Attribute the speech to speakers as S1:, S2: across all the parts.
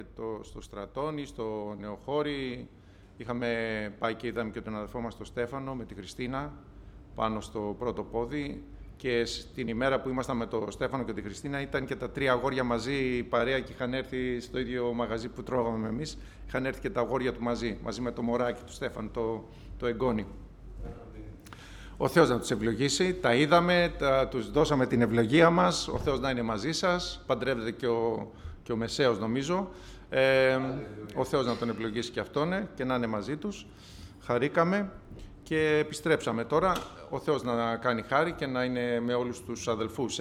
S1: στο Στρατόνι, στο Νεοχώρι. Είχαμε πάει και είδαμε και τον αδερφό μας τον Στέφανο με τη Χριστίνα πάνω στο πρώτο πόδι. Και την ημέρα που ήμασταν με τον Στέφανο και τη Χριστίνα ήταν και τα τρία αγόρια μαζί, η παρέα, και είχαν έρθει στο ίδιο μαγαζί που τρώγαμε εμείς. Είχαν έρθει και τα αγόρια του μαζί με το μωράκι του Στέφανου, το εγγόνι. Ο Θεός να τους ευλογήσει. Τα είδαμε, τους δώσαμε την ευλογία μας. Ο Θεός να είναι μαζί σας. Παντρεύεται και ο Μεσαίος, νομίζω. Ο Θεός να τον ευλογήσει και αυτόν και να είναι μαζί τους. Χαρήκαμε και επιστρέψαμε τώρα. Ο Θεός να κάνει χάρη και να είναι με όλους τους αδελφούς.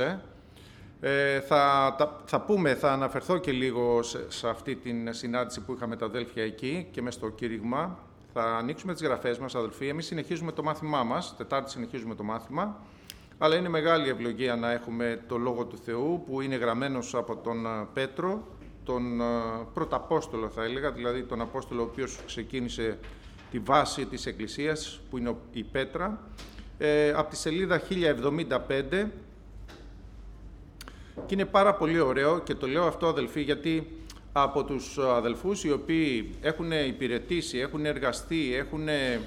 S1: Θα αναφερθώ και λίγο σε αυτή την συνάντηση που είχαμε τα αδέλφια εκεί και μες στο κήρυγμα. Θα ανοίξουμε τις γραφές μας, αδελφοί. Εμείς συνεχίζουμε το μάθημά μας. Τετάρτη συνεχίζουμε το μάθημα. Αλλά είναι μεγάλη ευλογία να έχουμε το Λόγο του Θεού που είναι γραμμένος από τον Πέτρο, τον πρωταπόστολο θα έλεγα, δηλαδή τον Απόστολο ο οποίος ξεκίνησε τη βάση της Εκκλησίας, που είναι η Πέτρα, από τη σελίδα 1075, και είναι πάρα πολύ ωραίο, και το λέω αυτό, αδελφοί, γιατί από τους αδελφούς οι οποίοι έχουν υπηρετήσει, έχουν εργαστεί, έχουν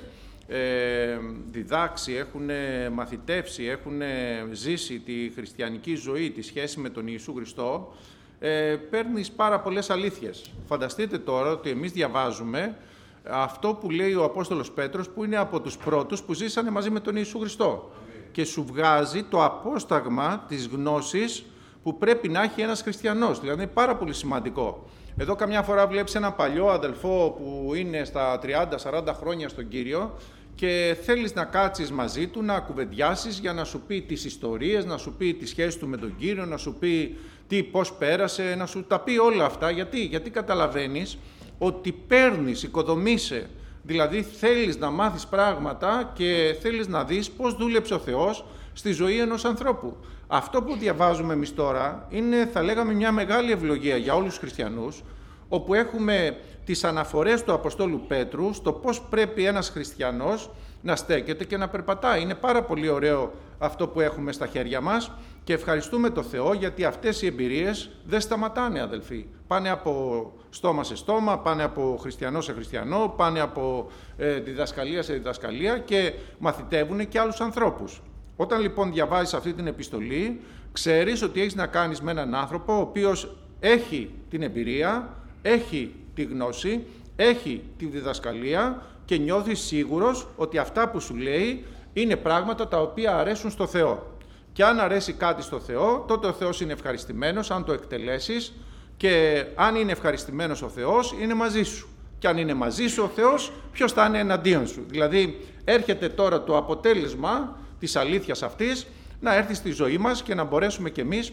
S1: διδάξει, έχουν μαθητεύσει, έχουν ζήσει τη χριστιανική ζωή, τη σχέση με τον Ιησού Χριστό, παίρνεις πάρα πολλές αλήθειες. Φανταστείτε τώρα ότι εμείς διαβάζουμε αυτό που λέει ο Απόστολος Πέτρος, που είναι από τους πρώτους που ζήσανε μαζί με τον Ιησού Χριστό. Και σου βγάζει το απόσταγμα της γνώσης που πρέπει να έχει ένας χριστιανός. Δηλαδή είναι πάρα πολύ σημαντικό. Εδώ καμιά φορά βλέπεις ένα παλιό αδελφό που είναι στα 30-40 χρόνια στον Κύριο και θέλεις να κάτσεις μαζί του, να κουβεντιάσεις για να σου πει τις ιστορίες, να σου πει τις σχέσεις του με τον Κύριο, να σου πει πώς πέρασε, να σου τα πει όλα αυτά. Γιατί καταλαβαίνεις ότι παίρνεις, οικοδομείσαι, δηλαδή θέλεις να μάθεις πράγματα και θέλεις να δεις πώς δούλεψε ο Θεός στη ζωή ενός ανθρώπου. Αυτό που διαβάζουμε εμείς τώρα είναι, θα λέγαμε, μια μεγάλη ευλογία για όλους τους χριστιανούς, όπου έχουμε τις αναφορές του Αποστόλου Πέτρου στο πώς πρέπει ένας χριστιανός να στέκεται και να περπατάει. Είναι πάρα πολύ ωραίο αυτό που έχουμε στα χέρια μας και ευχαριστούμε το Θεό, γιατί αυτές οι εμπειρίες δεν σταματάνε, αδελφοί. Πάνε από στόμα σε στόμα, πάνε από χριστιανό σε χριστιανό, πάνε από διδασκαλία σε διδασκαλία και μαθητεύουν και άλλους ανθρώπους. Όταν λοιπόν διαβάζεις αυτή την επιστολή, ξέρεις ότι έχεις να κάνεις με έναν άνθρωπο ο οποίος έχει την εμπειρία, έχει τη γνώση, έχει τη διδασκαλία και νιώθεις σίγουρος ότι αυτά που σου λέει είναι πράγματα τα οποία αρέσουν στο Θεό. Και αν αρέσει κάτι στο Θεό, τότε ο Θεός είναι ευχαριστημένος αν το εκτελέσεις, και αν είναι ευχαριστημένος ο Θεός, είναι μαζί σου. Και αν είναι μαζί σου ο Θεός, ποιος θα είναι εναντίον σου? Δηλαδή έρχεται τώρα το αποτέλεσμα της αλήθειας αυτής να έρθει στη ζωή μας και να μπορέσουμε κι εμείς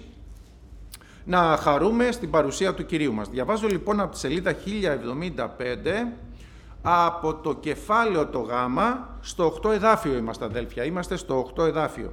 S1: να χαρούμε στην παρουσία του Κυρίου μας. Διαβάζω λοιπόν από τη σελίδα 1075, από το κεφάλαιο το Γ, στο 8 εδάφιο είμαστε, αδέλφια. Είμαστε στο 8 εδάφιο.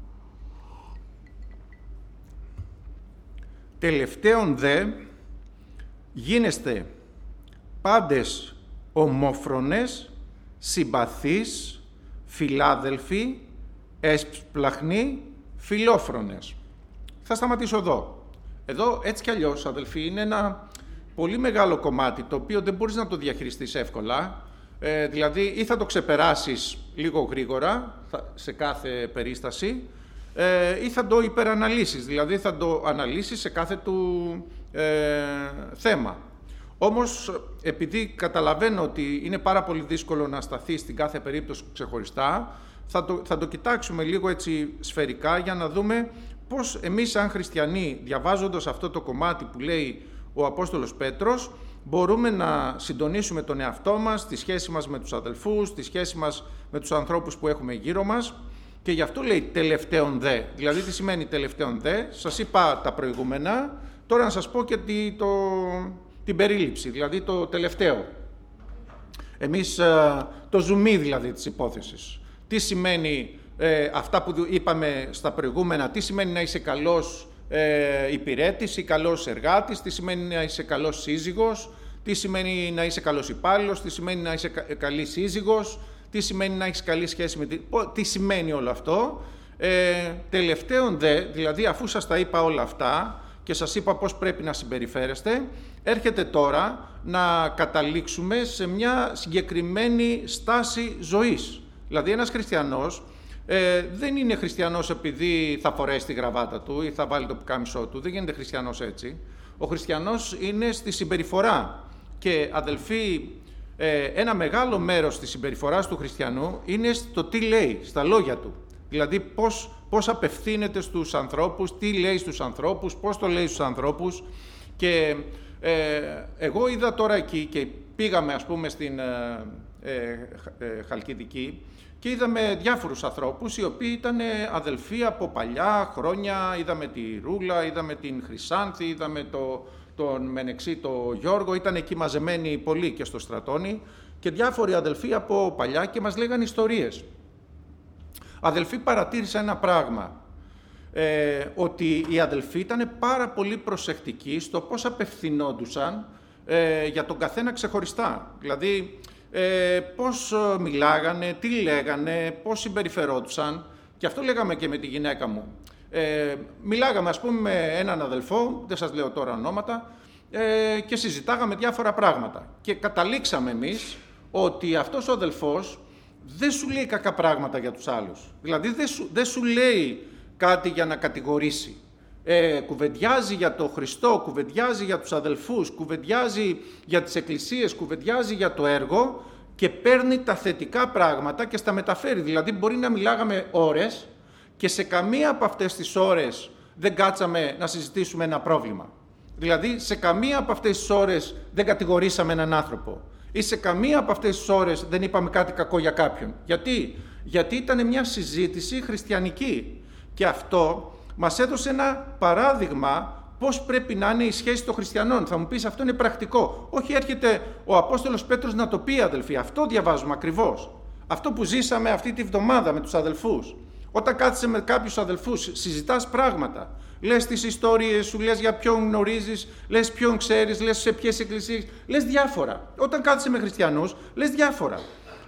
S1: Τελευταίον δε γίνεστε πάντες ομόφρονες, συμπαθείς, φιλάδελφοι, έσπλαχνοι, φιλόφρονες. Θα σταματήσω εδώ. Εδώ έτσι κι αλλιώς, αδελφοί, είναι ένα πολύ μεγάλο κομμάτι το οποίο δεν μπορείς να το διαχειριστείς εύκολα. Δηλαδή ή θα το ξεπεράσεις λίγο γρήγορα σε κάθε περίσταση, ή θα το υπεραναλύσεις, δηλαδή θα το αναλύσεις σε κάθε του θέμα. Όμως, επειδή καταλαβαίνω ότι είναι πάρα πολύ δύσκολο να σταθεί στην κάθε περίπτωση ξεχωριστά, θα το κοιτάξουμε λίγο έτσι σφαιρικά για να δούμε πώς εμείς σαν χριστιανοί, διαβάζοντας αυτό το κομμάτι που λέει ο Απόστολος Πέτρος, μπορούμε να συντονίσουμε τον εαυτό μας, τη σχέση μας με τους αδελφούς, τη σχέση μας με τους ανθρώπους που έχουμε γύρω μας. Και γι' αυτό λέει τελευταίον δε. Δηλαδή τι σημαίνει τελευταίον δε? Σας είπα τα προηγούμενα, τώρα να σας πω και την περίληψη, δηλαδή το τελευταίο. Εμείς το ζουμί δηλαδή της υπόθεσης. Τι σημαίνει αυτά που είπαμε στα προηγούμενα, τι σημαίνει να είσαι καλός υπηρέτης ή καλός εργάτης, τι σημαίνει να είσαι καλός σύζυγος, τι σημαίνει να είσαι καλός υπάλληλος, τι σημαίνει να είσαι καλή σύζυγος, τι σημαίνει να έχεις καλή σχέση με τι σημαίνει όλο αυτό. Τελευταίον δε, δηλαδή αφού σας τα είπα όλα αυτά και σας είπα πώς πρέπει να συμπεριφέρεστε, έρχεται τώρα να καταλήξουμε σε μια συγκεκριμένη στάση ζωής. Δηλαδή ένας χριστιανός δεν είναι χριστιανός επειδή θα φορέσει τη γραβάτα του ή θα βάλει το πουκάμισό του, δεν γίνεται χριστιανός έτσι. Ο χριστιανός είναι στη συμπεριφορά και αδελφοί, ένα μεγάλο μέρος της συμπεριφοράς του χριστιανού είναι στο τι λέει, στα λόγια του. Δηλαδή πώς απευθύνεται στους ανθρώπους, τι λέει στους ανθρώπους, πώς το λέει στους ανθρώπους. Και εγώ είδα τώρα εκεί και πήγαμε ας πούμε στην Χαλκιδική και είδαμε διάφορους ανθρώπους οι οποίοι ήταν αδελφοί από παλιά χρόνια. Είδαμε τη Ρούλα, είδαμε την Χρυσάνθη, είδαμε τον Μενεξή, τον Γιώργο, ήταν εκεί μαζεμένοι πολλοί και στο Στρατώνι και διάφοροι αδελφοί από παλιά και μας λέγανε ιστορίες. Αδελφοί, παρατήρησα ένα πράγμα, ότι οι αδελφοί ήταν πάρα πολύ προσεκτικοί στο πώς απευθυνόντουσαν για τον καθένα ξεχωριστά. Δηλαδή, πώς μιλάγανε, τι λέγανε, πώς συμπεριφερόντουσαν. Και αυτό λέγαμε και με τη γυναίκα μου. Μιλάγαμε ας πούμε με έναν αδελφό, δεν σας λέω τώρα ονόματα, και συζητάγαμε διάφορα πράγματα. Και καταλήξαμε εμείς ότι αυτός ο αδελφός δεν σου λέει κακά πράγματα για τους άλλους. Δηλαδή δεν σου λέει κάτι για να κατηγορήσει. Κουβεντιάζει για τον Χριστό, κουβεντιάζει για τους αδελφούς, κουβεντιάζει για τις εκκλησίες, κουβεντιάζει για το έργο και παίρνει τα θετικά πράγματα και στα μεταφέρει. Δηλαδή μπορεί να μιλάγαμε ώρες και σε καμία από αυτές τις ώρες δεν κάτσαμε να συζητήσουμε ένα πρόβλημα. Δηλαδή σε καμία από αυτές τις ώρες δεν κατηγορήσαμε έναν άνθρωπο ή σε καμία από αυτές τις ώρες δεν είπαμε κάτι κακό για κάποιον. Γιατί ήταν μια συζήτηση χριστιανική και αυτό μας έδωσε ένα παράδειγμα πώς πρέπει να είναι η σχέση των χριστιανών. Θα μου πεις αυτό είναι πρακτικό. Όχι, έρχεται ο Απόστολος Πέτρος να το πει, αδελφοί. Αυτό διαβάζουμε ακριβώς. Αυτό που ζήσαμε αυτή τη βδομάδα με τους αδελφούς. Όταν κάθεσαι με κάποιους αδελφούς, συζητάς πράγματα. Λες τις ιστορίες σου, λες για ποιον γνωρίζεις, λες ποιον ξέρεις, λες σε ποιες εκκλησίες, λες διάφορα. Όταν κάθεσαι με χριστιανούς, λες διάφορα.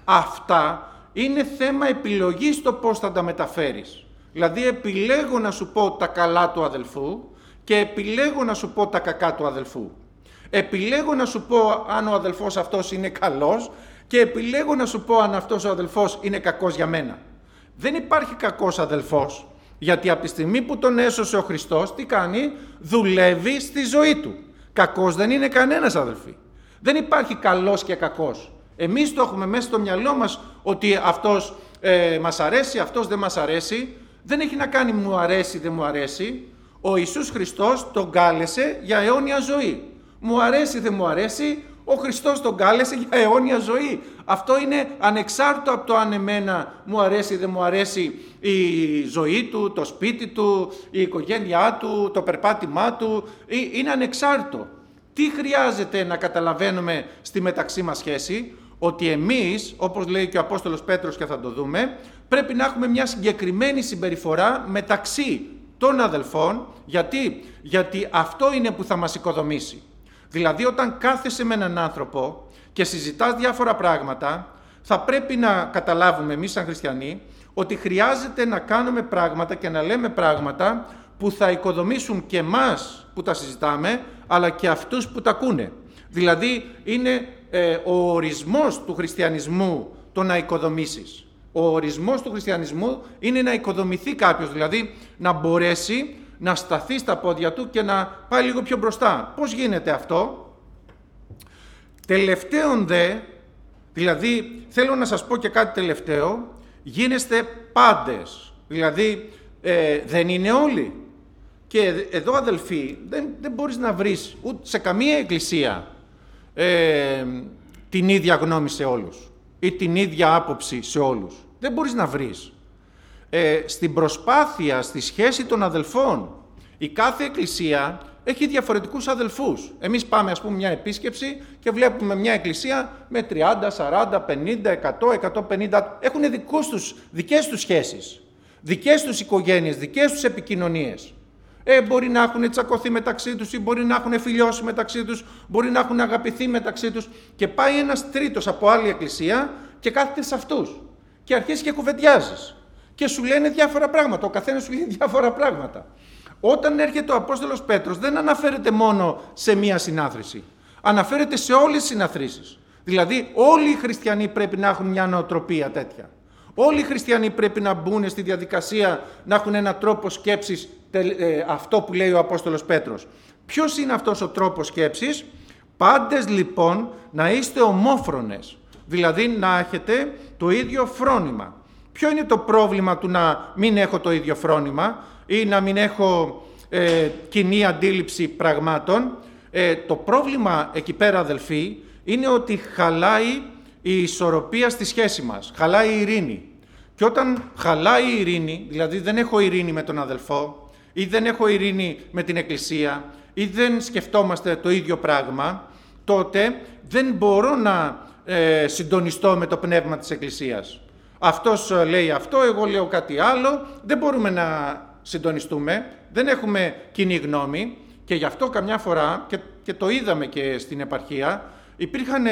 S1: Αυτά είναι θέμα επιλογής το πώς θα τα μεταφέρεις. Δηλαδή επιλέγω να σου πω τα καλά του αδελφού και επιλέγω να σου πω τα κακά του αδελφού. Επιλέγω να σου πω αν ο αδελφός αυτός είναι καλός και επιλέγω να σου πω αν αυτός ο αδελφός είναι κακός για μένα. Δεν υπάρχει κακός αδελφός, γιατί από τη στιγμή που τον έσωσε ο Χριστός, τι κάνει? Δουλεύει στη ζωή του. Κακός δεν είναι κανένας, αδελφοί. Δεν υπάρχει καλός και κακός. Εμείς το έχουμε μέσα στο μυαλό μας ότι αυτός μας αρέσει, αυτός δεν μας αρέσει. Δεν έχει να κάνει μου αρέσει, δεν μου αρέσει. Ο Ιησούς Χριστός τον κάλεσε για αιώνια ζωή. Μου αρέσει, δεν μου αρέσει, ο Χριστός τον κάλεσε για αιώνια ζωή. Αυτό είναι ανεξάρτητο από το αν εμένα μου αρέσει, δεν μου αρέσει η ζωή του, το σπίτι του, η οικογένειά του, το περπάτημά του. Είναι ανεξάρτητο. Τι χρειάζεται να καταλαβαίνουμε στη μεταξύ μας σχέση? Ότι εμείς, όπως λέει και ο Απόστολος Πέτρος και θα το δούμε, πρέπει να έχουμε μια συγκεκριμένη συμπεριφορά μεταξύ των αδελφών. Γιατί αυτό είναι που θα μας οικοδομήσει. Δηλαδή όταν κάθεσαι με έναν άνθρωπο και συζητάς διάφορα πράγματα, θα πρέπει να καταλάβουμε εμείς σαν χριστιανοί ότι χρειάζεται να κάνουμε πράγματα και να λέμε πράγματα που θα οικοδομήσουν και εμάς που τα συζητάμε, αλλά και αυτούς που τα ακούνε. Δηλαδή είναι ο ορισμός του χριστιανισμού το να οικοδομήσεις. Ο ορισμός του χριστιανισμού είναι να οικοδομηθεί κάποιος, δηλαδή να μπορέσει να σταθεί στα πόδια του και να πάει λίγο πιο μπροστά. Πώς γίνεται αυτό? Τελευταίον δε, δηλαδή θέλω να σας πω και κάτι τελευταίο, γίνεστε πάντες. Δηλαδή δεν είναι όλοι. Και εδώ αδελφοί δεν μπορείς να βρεις ούτε σε καμία εκκλησία την ίδια γνώμη σε όλους ή την ίδια άποψη σε όλους. Δεν μπορείς να βρεις. Στην προσπάθεια, στη σχέση των αδελφών, η κάθε εκκλησία έχει διαφορετικούς αδελφούς. Εμείς πάμε ας πούμε μια επίσκεψη και βλέπουμε μια εκκλησία με 30, 40, 50, 100, 150. Έχουν δικές τους σχέσεις, δικές τους οικογένειες, δικές τους επικοινωνίες. Μπορεί να έχουν τσακωθεί μεταξύ τους ή μπορεί να έχουν φιλιώσει μεταξύ τους, μπορεί να έχουν αγαπηθεί μεταξύ τους και πάει ένας τρίτος από άλλη εκκλησία και κάθεται σε αυτούς και αρχίζει και κουβεντιάζεις και σου λένε διάφορα πράγματα, ο καθένας σου λέει διάφορα πράγματα. όταν έρχεται ο Απόστολος Πέτρος δεν αναφέρεται μόνο σε μία συνάθρηση. Αναφέρεται σε όλες τις συναθρήσεις. Δηλαδή όλοι οι χριστιανοί πρέπει να έχουν μια νοοτροπία τέτοια. Όλοι οι χριστιανοί πρέπει να μπουν στη διαδικασία να έχουν έναν τρόπο σκέψης, αυτό που λέει ο Απόστολος Πέτρος. Ποιος είναι αυτός ο τρόπος σκέψης? Πάντες λοιπόν να είστε ομόφρονες, δηλαδή να έχετε το ίδιο φρόνημα. Ποιο είναι το πρόβλημα του να μην έχω το ίδιο φρόνημα ή να μην έχω κοινή αντίληψη πραγμάτων? Το πρόβλημα εκεί πέρα, αδελφοί, είναι ότι χαλάει η ισορροπία στη σχέση μας, χαλάει η ειρήνη. Και όταν χαλάει η ειρήνη, δηλαδή δεν έχω ειρήνη με τον αδελφό ή δεν έχω ειρήνη με την Εκκλησία ή δεν σκεφτόμαστε το ίδιο πράγμα, τότε δεν μπορώ να συντονιστώ με το πνεύμα της Εκκλησίας. Αυτός λέει αυτό, εγώ λέω κάτι άλλο, δεν μπορούμε να συντονιστούμε, δεν έχουμε κοινή γνώμη και γι' αυτό καμιά φορά, και το είδαμε και στην επαρχία, υπήρχαν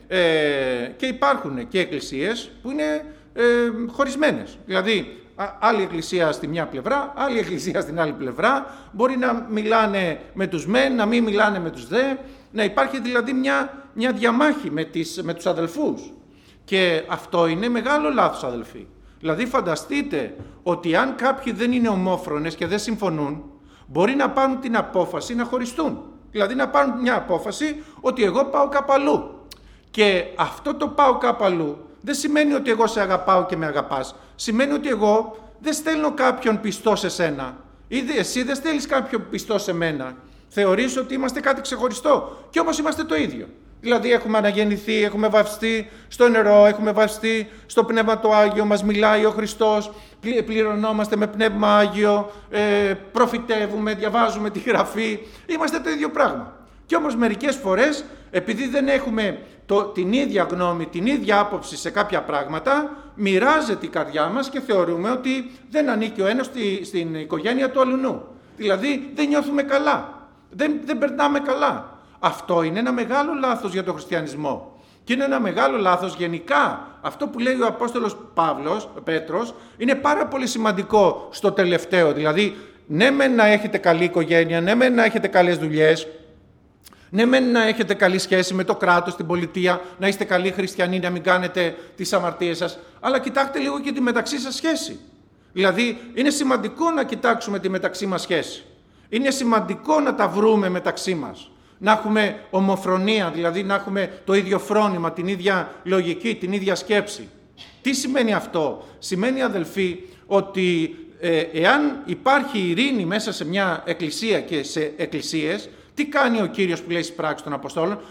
S1: και υπάρχουν και εκκλησίες που είναι χωρισμένες. Δηλαδή, άλλη εκκλησία στη μια πλευρά, άλλη εκκλησία στην άλλη πλευρά, μπορεί να μιλάνε με τους μεν, να μην μιλάνε με τους δε, να υπάρχει δηλαδή μια διαμάχη με τους αδελφούς. Και αυτό είναι μεγάλο λάθος, αδελφοί. Δηλαδή φανταστείτε ότι αν κάποιοι δεν είναι ομόφρονες και δεν συμφωνούν, μπορεί να πάρουν την απόφαση να χωριστούν. Δηλαδή να πάρουν μια απόφαση ότι εγώ πάω κάπου αλλού. Και αυτό το πάω κάπου αλλού δεν σημαίνει ότι εγώ σε αγαπάω και με αγαπάς. Σημαίνει ότι εγώ δεν στέλνω κάποιον πιστό σε σένα. Ή εσύ δεν στέλνεις κάποιον πιστό σε μένα. Θεωρείς ότι είμαστε κάτι ξεχωριστό. Και όμως είμαστε το ίδιο. Δηλαδή έχουμε αναγεννηθεί, έχουμε βαφτεί στο νερό, έχουμε βαφτεί στο Πνεύμα το Άγιο, μας μιλάει ο Χριστός, πληρωνόμαστε με Πνεύμα Άγιο, προφητεύουμε, διαβάζουμε τη Γραφή, είμαστε το ίδιο πράγμα. Και όμως μερικές φορές, επειδή δεν έχουμε την ίδια γνώμη, την ίδια άποψη σε κάποια πράγματα, μοιράζεται η καρδιά μας και θεωρούμε ότι δεν ανήκει ο ένας στην οικογένεια του αλουνού. Δηλαδή δεν νιώθουμε καλά, δεν περνάμε καλά. Αυτό είναι ένα μεγάλο λάθος για τον χριστιανισμό και είναι ένα μεγάλο λάθος γενικά. Αυτό που λέει ο Απόστολος Πέτρος είναι πάρα πολύ σημαντικό στο τελευταίο. Δηλαδή, ναι μεν να έχετε καλή οικογένεια, ναι μεν να έχετε καλές δουλειές, ναι μεν να έχετε καλή σχέση με το κράτος, την πολιτεία, να είστε καλοί χριστιανοί, να μην κάνετε τις αμαρτίες σας, αλλά κοιτάξτε λίγο και τη μεταξύ σας σχέση. Δηλαδή, είναι σημαντικό να κοιτάξουμε τη μεταξύ μας σχέση. Είναι σημαντικό να τα βρούμε μεταξύ μας. Να έχουμε ομοφρονία, δηλαδή να έχουμε το ίδιο φρόνημα, την ίδια λογική, την ίδια σκέψη. Τι σημαίνει αυτό? Σημαίνει, αδελφοί, ότι εάν υπάρχει ειρήνη μέσα σε μια εκκλησία και σε εκκλησίες, τι κάνει ο Κύριος που λέει στις πράξεις των Αποστόλων?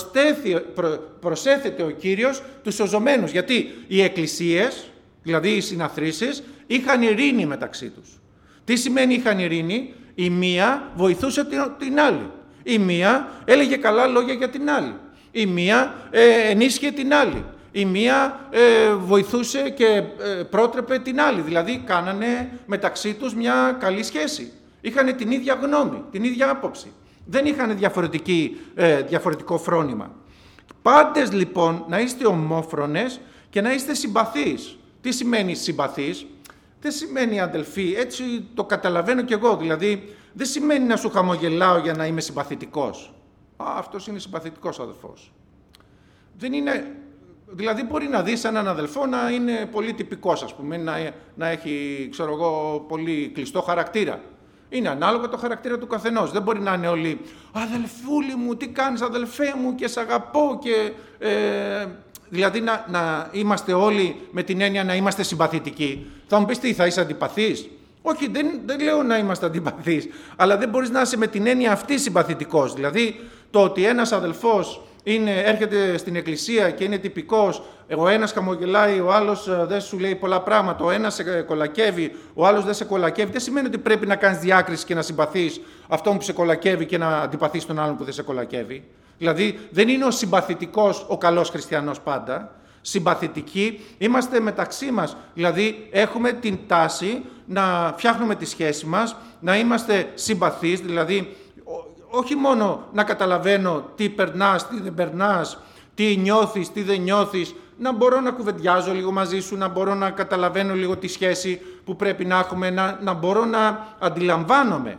S1: Προσέθεται ο Κύριος τους σωζωμένους. Γιατί οι εκκλησίες, δηλαδή οι συναθρήσεις, είχαν ειρήνη μεταξύ τους. Τι σημαίνει είχαν ειρήνη? Η μία βοηθούσε την άλλη. Η μία έλεγε καλά λόγια για την άλλη. Η μία ενίσχυε την άλλη. Η μία βοηθούσε και πρότρεπε την άλλη. Δηλαδή κάνανε μεταξύ τους μια καλή σχέση. Είχαν την ίδια γνώμη, την ίδια άποψη. Δεν είχαν διαφορετικό φρόνημα. Πάντες λοιπόν να είστε ομόφρονες και να είστε συμπαθείς. Τι σημαίνει συμπαθείς? Δεν σημαίνει, αδελφοί, έτσι το καταλαβαίνω κι εγώ, δηλαδή δεν σημαίνει να σου χαμογελάω για να είμαι συμπαθητικός. Αυτός είναι συμπαθητικός αδελφός. Δεν είναι, δηλαδή μπορεί να δεις έναν αδελφό να είναι πολύ τυπικός, ας πούμε, να έχει, ξέρω εγώ, πολύ κλειστό χαρακτήρα. Είναι ανάλογα το χαρακτήρα του καθενός. Δεν μπορεί να είναι όλοι «Αδελφούλη μου, τι κάνεις αδελφέ μου και σ' αγαπώ» και... Δηλαδή να είμαστε όλοι με την έννοια να είμαστε συμπαθητικοί. Θα μου πεις τι, θα είσαι αντιπαθής? Όχι, δεν λέω να είμαστε αντιπαθείς, αλλά δεν μπορείς να είσαι με την έννοια αυτή συμπαθητικός. Δηλαδή το ότι ένας αδελφός έρχεται στην εκκλησία και είναι τυπικός, ο ένας χαμογελάει, ο άλλος δεν σου λέει πολλά πράγματα, ο ένας σε κολακεύει, ο άλλος δεν σε κολακεύει, δεν σημαίνει ότι πρέπει να κάνεις διάκριση και να συμπαθείς αυτόν που σε κολακεύει και να αντιπαθείς τον άλλον που δεν σε κολακεύει. Δηλαδή δεν είναι ο συμπαθητικός ο καλός χριστιανός πάντα. Συμπαθητικοί είμαστε μεταξύ μας. Δηλαδή έχουμε την τάση να φτιάχνουμε τη σχέση μας, να είμαστε συμπαθείς, δηλαδή όχι μόνο να καταλαβαίνω τι περνάς, τι δεν περνάς, τι νιώθεις, τι δεν νιώθεις, να μπορώ να κουβεντιάζω λίγο μαζί σου, να μπορώ να καταλαβαίνω λίγο τη σχέση που πρέπει να έχουμε, να μπορώ να αντιλαμβάνομαι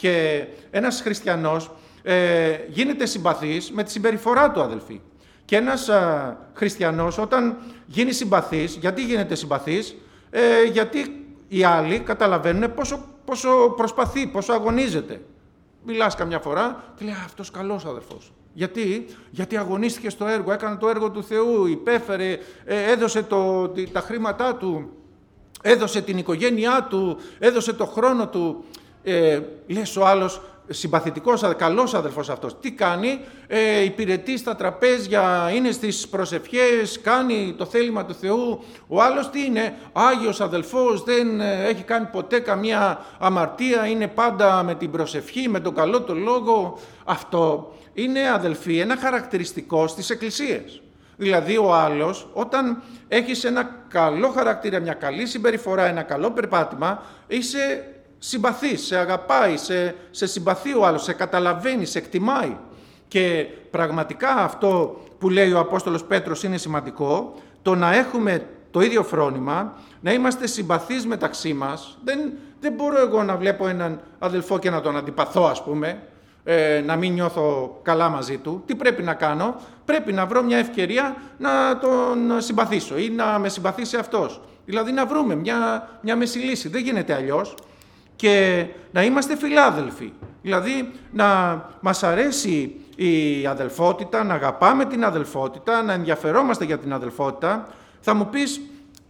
S1: Και ένας χριστιανός γίνεται συμπαθής με τη συμπεριφορά του, αδελφοί. Και ένας χριστιανός όταν γίνει συμπαθής, γιατί γίνεται συμπαθής? Γιατί οι άλλοι καταλαβαίνουν πόσο προσπαθεί, πόσο αγωνίζεται. Μιλάς καμιά φορά και λέει αυτός καλός αδελφός. Γιατί αγωνίστηκε στο έργο, έκανε το έργο του Θεού, υπέφερε, έδωσε τα χρήματά του, έδωσε την οικογένειά του, έδωσε το χρόνο του. Λες ο άλλος, συμπαθητικός, καλός αδελφός αυτός. Τι κάνει? Υπηρετεί στα τραπέζια, είναι στις προσευχές, κάνει το θέλημα του Θεού. Ο άλλος τι είναι? Άγιος αδελφός, δεν έχει κάνει ποτέ καμία αμαρτία, είναι πάντα με την προσευχή, με τον καλό το λόγο. Αυτό είναι, αδελφοί, ένα χαρακτηριστικό στις εκκλησίες. Δηλαδή ο άλλος, όταν έχεις ένα καλό χαρακτήρα, μια καλή συμπεριφορά, ένα καλό περπάτημα, είσαι συμπαθείς, σε αγαπάει, σε συμπαθεί ο άλλος, σε καταλαβαίνει, σε εκτιμάει. Και πραγματικά αυτό που λέει ο Απόστολος Πέτρος είναι σημαντικό, το να έχουμε το ίδιο φρόνημα, να είμαστε συμπαθείς μεταξύ μας. Δεν μπορώ εγώ να βλέπω έναν αδελφό και να τον αντιπαθώ, ας πούμε, να μην νιώθω καλά μαζί του. Τι πρέπει να κάνω? Πρέπει να βρω μια ευκαιρία να τον συμπαθήσω ή να με συμπαθήσει αυτός. Δηλαδή να βρούμε μια μέση λύση. Δεν γίνεται αλλιώς. Και να είμαστε φιλάδελφοι. Δηλαδή να μας αρέσει η αδελφότητα, να αγαπάμε την αδελφότητα, να ενδιαφερόμαστε για την αδελφότητα. Θα μου πεις,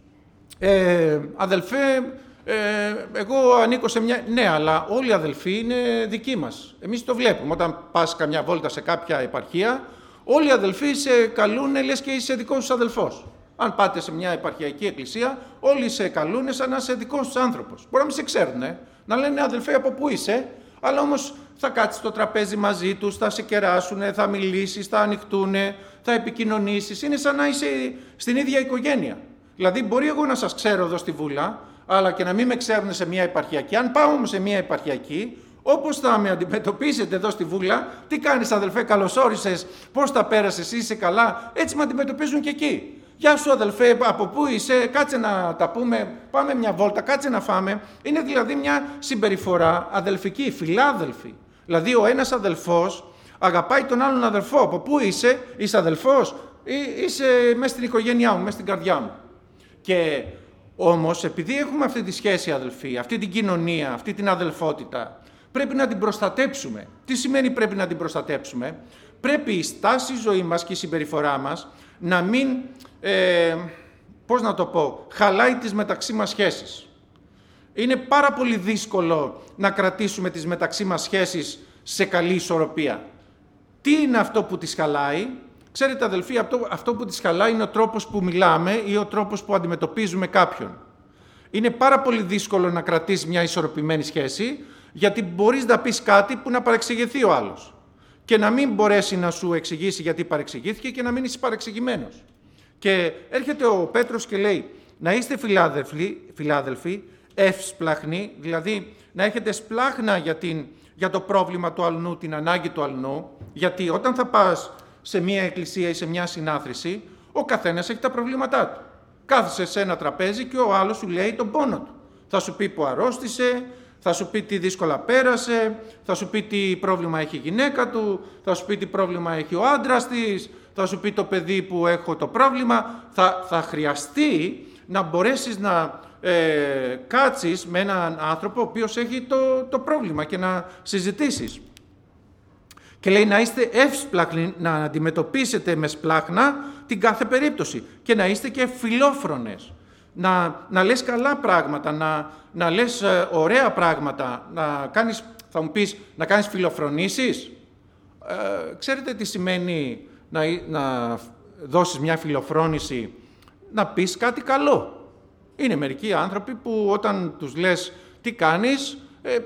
S1: αδελφέ, εγώ ανήκω σε μια... Ναι, αλλά όλοι οι αδελφοί είναι δικοί μας. Εμείς το βλέπουμε. Όταν πας καμιά βόλτα σε κάποια επαρχία, όλοι οι αδελφοί σε καλούν, λες και είσαι δικός τους αδελφός. Αν πάτε σε μια επαρχιακή εκκλησία, όλοι σε καλούν σαν να είσαι δικός τους άνθρωπος. Μπορεί να μην σε ξέρουν, να λένε αδελφέ από πού είσαι, αλλά όμως θα κάτσεις στο τραπέζι μαζί τους, θα σε κεράσουν, θα μιλήσεις, θα ανοιχτούν, θα επικοινωνήσεις. Είναι σαν να είσαι στην ίδια οικογένεια. Δηλαδή, μπορεί εγώ να σας ξέρω εδώ στη Βούλα, αλλά και να μην με ξέρουν σε μια επαρχιακή. Αν πάω όμως σε μια επαρχιακή, όπως θα με αντιμετωπίσετε εδώ στη Βούλα, τι κάνεις αδελφέ, καλώς όρισες, πώς τα πέρασες, είσαι καλά, έτσι με αντιμετωπίζουν και εκεί. Γεια σου αδελφέ, από πού είσαι, κάτσε να τα πούμε, πάμε μια βόλτα, κάτσε να φάμε. Είναι δηλαδή μια συμπεριφορά αδελφική, φιλάδελφη. Δηλαδή ο ένας αδελφός αγαπάει τον άλλον αδελφό. Από πού είσαι αδελφός ή είσαι μέσα στην οικογένειά μου, μέσα στην καρδιά μου. Και όμως επειδή έχουμε αυτή τη σχέση αδελφοί, αυτή την κοινωνία, αυτή την αδελφότητα, πρέπει να την προστατέψουμε. Τι σημαίνει πρέπει να την προστατέψουμε? Πρέπει η στάση ζωή μας και η συμπεριφορά μας να μην, χαλάει τις μεταξύ μας σχέσεις. Είναι πάρα πολύ δύσκολο να κρατήσουμε τις μεταξύ μας σχέσεις σε καλή ισορροπία. Τι είναι αυτό που τις χαλάει? Ξέρετε αδελφοί, αυτό που τις χαλάει είναι ο τρόπος που μιλάμε ή ο τρόπος που αντιμετωπίζουμε κάποιον. Είναι πάρα πολύ δύσκολο να κρατήσεις μια ισορροπημένη σχέση, γιατί μπορείς να πεις κάτι που να παρεξηγηθεί ο άλλος και να μην μπορέσει να σου εξηγήσει γιατί παρεξηγήθηκε και να μην είσαι παρεξηγημένος. Και έρχεται ο Πέτρος και λέει να είστε φιλάδελφοι, εύσπλαχνοι, δηλαδή να έχετε σπλάχνα για το πρόβλημα του αλλού, την ανάγκη του αλλού, γιατί όταν θα πας σε μια εκκλησία ή σε μια συνάθρηση, ο καθένας έχει τα προβλήματά του. Κάθεσαι σε ένα τραπέζι και ο άλλος σου λέει τον πόνο του. Θα σου πει που αρρώστησε, θα σου πει τι δύσκολα πέρασε, θα σου πει τι πρόβλημα έχει η γυναίκα του, θα σου πει τι πρόβλημα έχει ο άντρας της, θα σου πει το παιδί που έχω το πρόβλημα. Θα χρειαστεί να μπορέσεις να κάτσεις με έναν άνθρωπο ο οποίος έχει το πρόβλημα και να συζητήσεις. Και λέει να είστε εύσπλαχνοι, να αντιμετωπίσετε με σπλάχνα την κάθε περίπτωση και να είστε και φιλόφρονες. Να λες καλά πράγματα, να λες ωραία πράγματα, να κάνεις, θα μου πεις, να κάνεις φιλοφρονήσεις. Ξέρετε τι σημαίνει να δώσεις μια φιλοφρόνηση, να πεις κάτι καλό. Είναι μερικοί άνθρωποι που όταν τους λες τι κάνεις,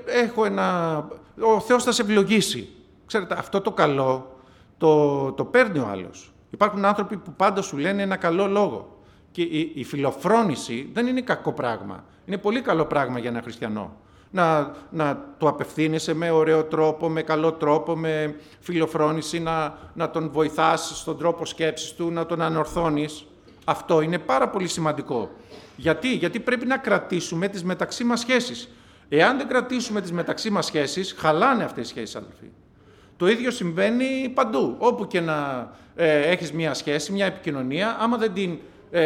S1: ο Θεός θα σε ευλογήσει. Ξέρετε, αυτό το καλό το παίρνει ο άλλος. Υπάρχουν άνθρωποι που πάντα σου λένε ένα καλό λόγο. Και η φιλοφρόνηση δεν είναι κακό πράγμα. Είναι πολύ καλό πράγμα για ένα χριστιανό. Να το απευθύνεσαι με ωραίο τρόπο, με καλό τρόπο, με φιλοφρόνηση, να τον βοηθάς στον τρόπο σκέψης του, να τον ανορθώνεις. Αυτό είναι πάρα πολύ σημαντικό. Γιατί πρέπει να κρατήσουμε τις μεταξύ μας σχέσεις. Εάν δεν κρατήσουμε τις μεταξύ μας σχέσεις, χαλάνε αυτές οι σχέσεις, αδελφοί. Το ίδιο συμβαίνει παντού. Όπου και να έχεις μια σχέση, μια επικοινωνία, άμα δεν την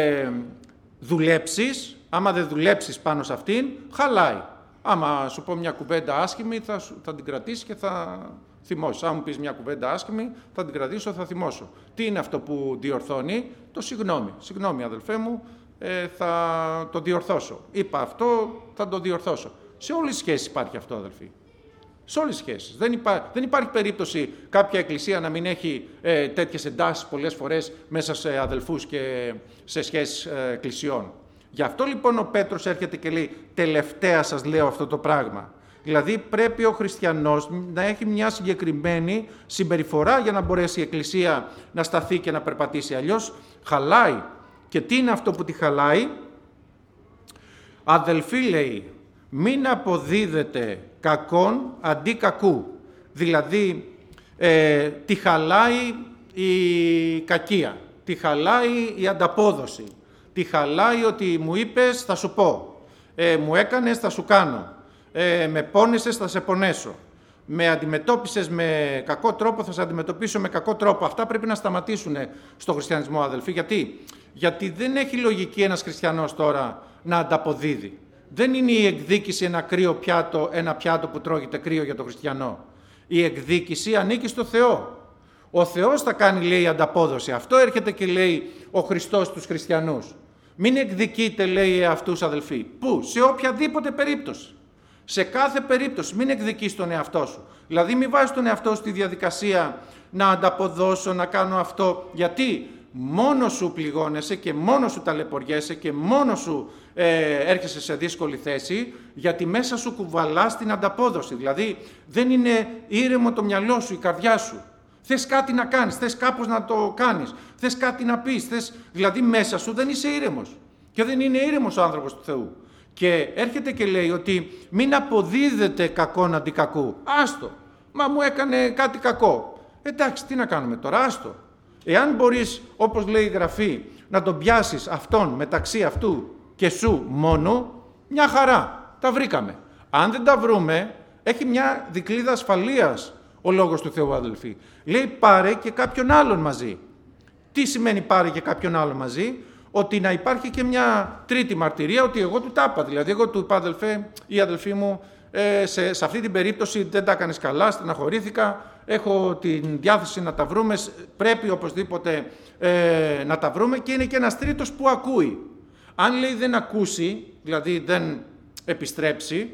S1: δουλέψεις, άμα δεν δουλέψεις πάνω σε αυτήν, χαλάει. Άμα σου πω μια κουβέντα άσχημη, θα την κρατήσεις και θα θυμώσεις. Αν μου πεις μια κουβέντα άσχημη, θα την κρατήσω, θα θυμώσω. Τι είναι αυτό που διορθώνει? Το συγγνώμη. Συγγνώμη, αδελφέ μου, θα το διορθώσω. Είπα αυτό, θα το διορθώσω. Σε όλες τις σχέσεις υπάρχει αυτό, αδελφοί. Σε όλες τις σχέσεις. Δεν υπάρχει περίπτωση κάποια εκκλησία να μην έχει τέτοιες εντάσεις πολλές φορές μέσα σε αδελφούς και σε σχέσεις εκκλησιών. Γι' αυτό λοιπόν ο Πέτρος έρχεται και λέει, τελευταία σας λέω αυτό το πράγμα. Δηλαδή πρέπει ο χριστιανός να έχει μια συγκεκριμένη συμπεριφορά για να μπορέσει η εκκλησία να σταθεί και να περπατήσει. Αλλιώς χαλάει. Και τι είναι αυτό που τη χαλάει? Αδελφοί, λέει, μην αποδίδετε κακόν αντί κακού. Δηλαδή τη χαλάει η κακία, τη χαλάει η ανταπόδοση, τη χαλάει ότι μου είπες θα σου πω, μου έκανες θα σου κάνω, με πόνεσες θα σε πονέσω, με αντιμετώπισες με κακό τρόπο θα σε αντιμετωπίσω με κακό τρόπο. Αυτά πρέπει να σταματήσουν στο χριστιανισμό, αδελφοί. Γιατί δεν έχει λογική ένας χριστιανός τώρα να ανταποδίδει. Δεν είναι η εκδίκηση ένα πιάτο που τρώγεται κρύο για τον χριστιανό. Η εκδίκηση ανήκει στο Θεό. Ο Θεός θα κάνει, λέει, ανταπόδοση. Αυτό έρχεται και λέει ο Χριστός στους χριστιανούς. Μην εκδικείτε, λέει, αυτούς, αδελφοί. Πού? Σε οποιαδήποτε περίπτωση. Σε κάθε περίπτωση. Μην εκδικείς τον εαυτό σου. Δηλαδή μην βάζεις τον εαυτό σου στη διαδικασία να ανταποδώσω, να κάνω αυτό. Γιατί? Μόνος σου πληγώνεσαι και μόνος σου ταλαιπωριέσαι και μόνος σου έρχεσαι σε δύσκολη θέση, γιατί μέσα σου κουβαλάς την ανταπόδοση. Δηλαδή δεν είναι ήρεμο το μυαλό σου, η καρδιά σου. Θες κάτι να κάνεις, θες κάπως να το κάνεις, θες κάτι να πεις, δηλαδή μέσα σου δεν είσαι ήρεμος. Και δεν είναι ήρεμος ο άνθρωπος του Θεού. Και έρχεται και λέει ότι μην αποδίδετε κακόν αντί κακού. Άστο, μα μου έκανε κάτι κακό. Εντάξει, τι να κάνουμε τώρα, άστο. Εάν μπορείς, όπως λέει η Γραφή, να τον πιάσεις αυτόν μεταξύ αυτού και σου μόνο, μια χαρά, τα βρήκαμε. Αν δεν τα βρούμε, έχει μια δικλείδα ασφαλείας ο λόγος του Θεού, αδελφοί. Λέει πάρε και κάποιον άλλον μαζί. Τι σημαίνει πάρε και κάποιον άλλον μαζί? Ότι να υπάρχει και μια τρίτη μαρτυρία ότι εγώ του τα είπα. Δηλαδή εγώ του είπα, αδελφέ ή αδελφή μου, σε αυτή την περίπτωση δεν τα έκανες καλά, στεναχωρήθηκα, έχω την διάθεση να τα βρούμε, πρέπει οπωσδήποτε να τα βρούμε. Και είναι και ένας τρίτος που ακούει. Αν, λέει, δεν ακούσει, δηλαδή δεν επιστρέψει,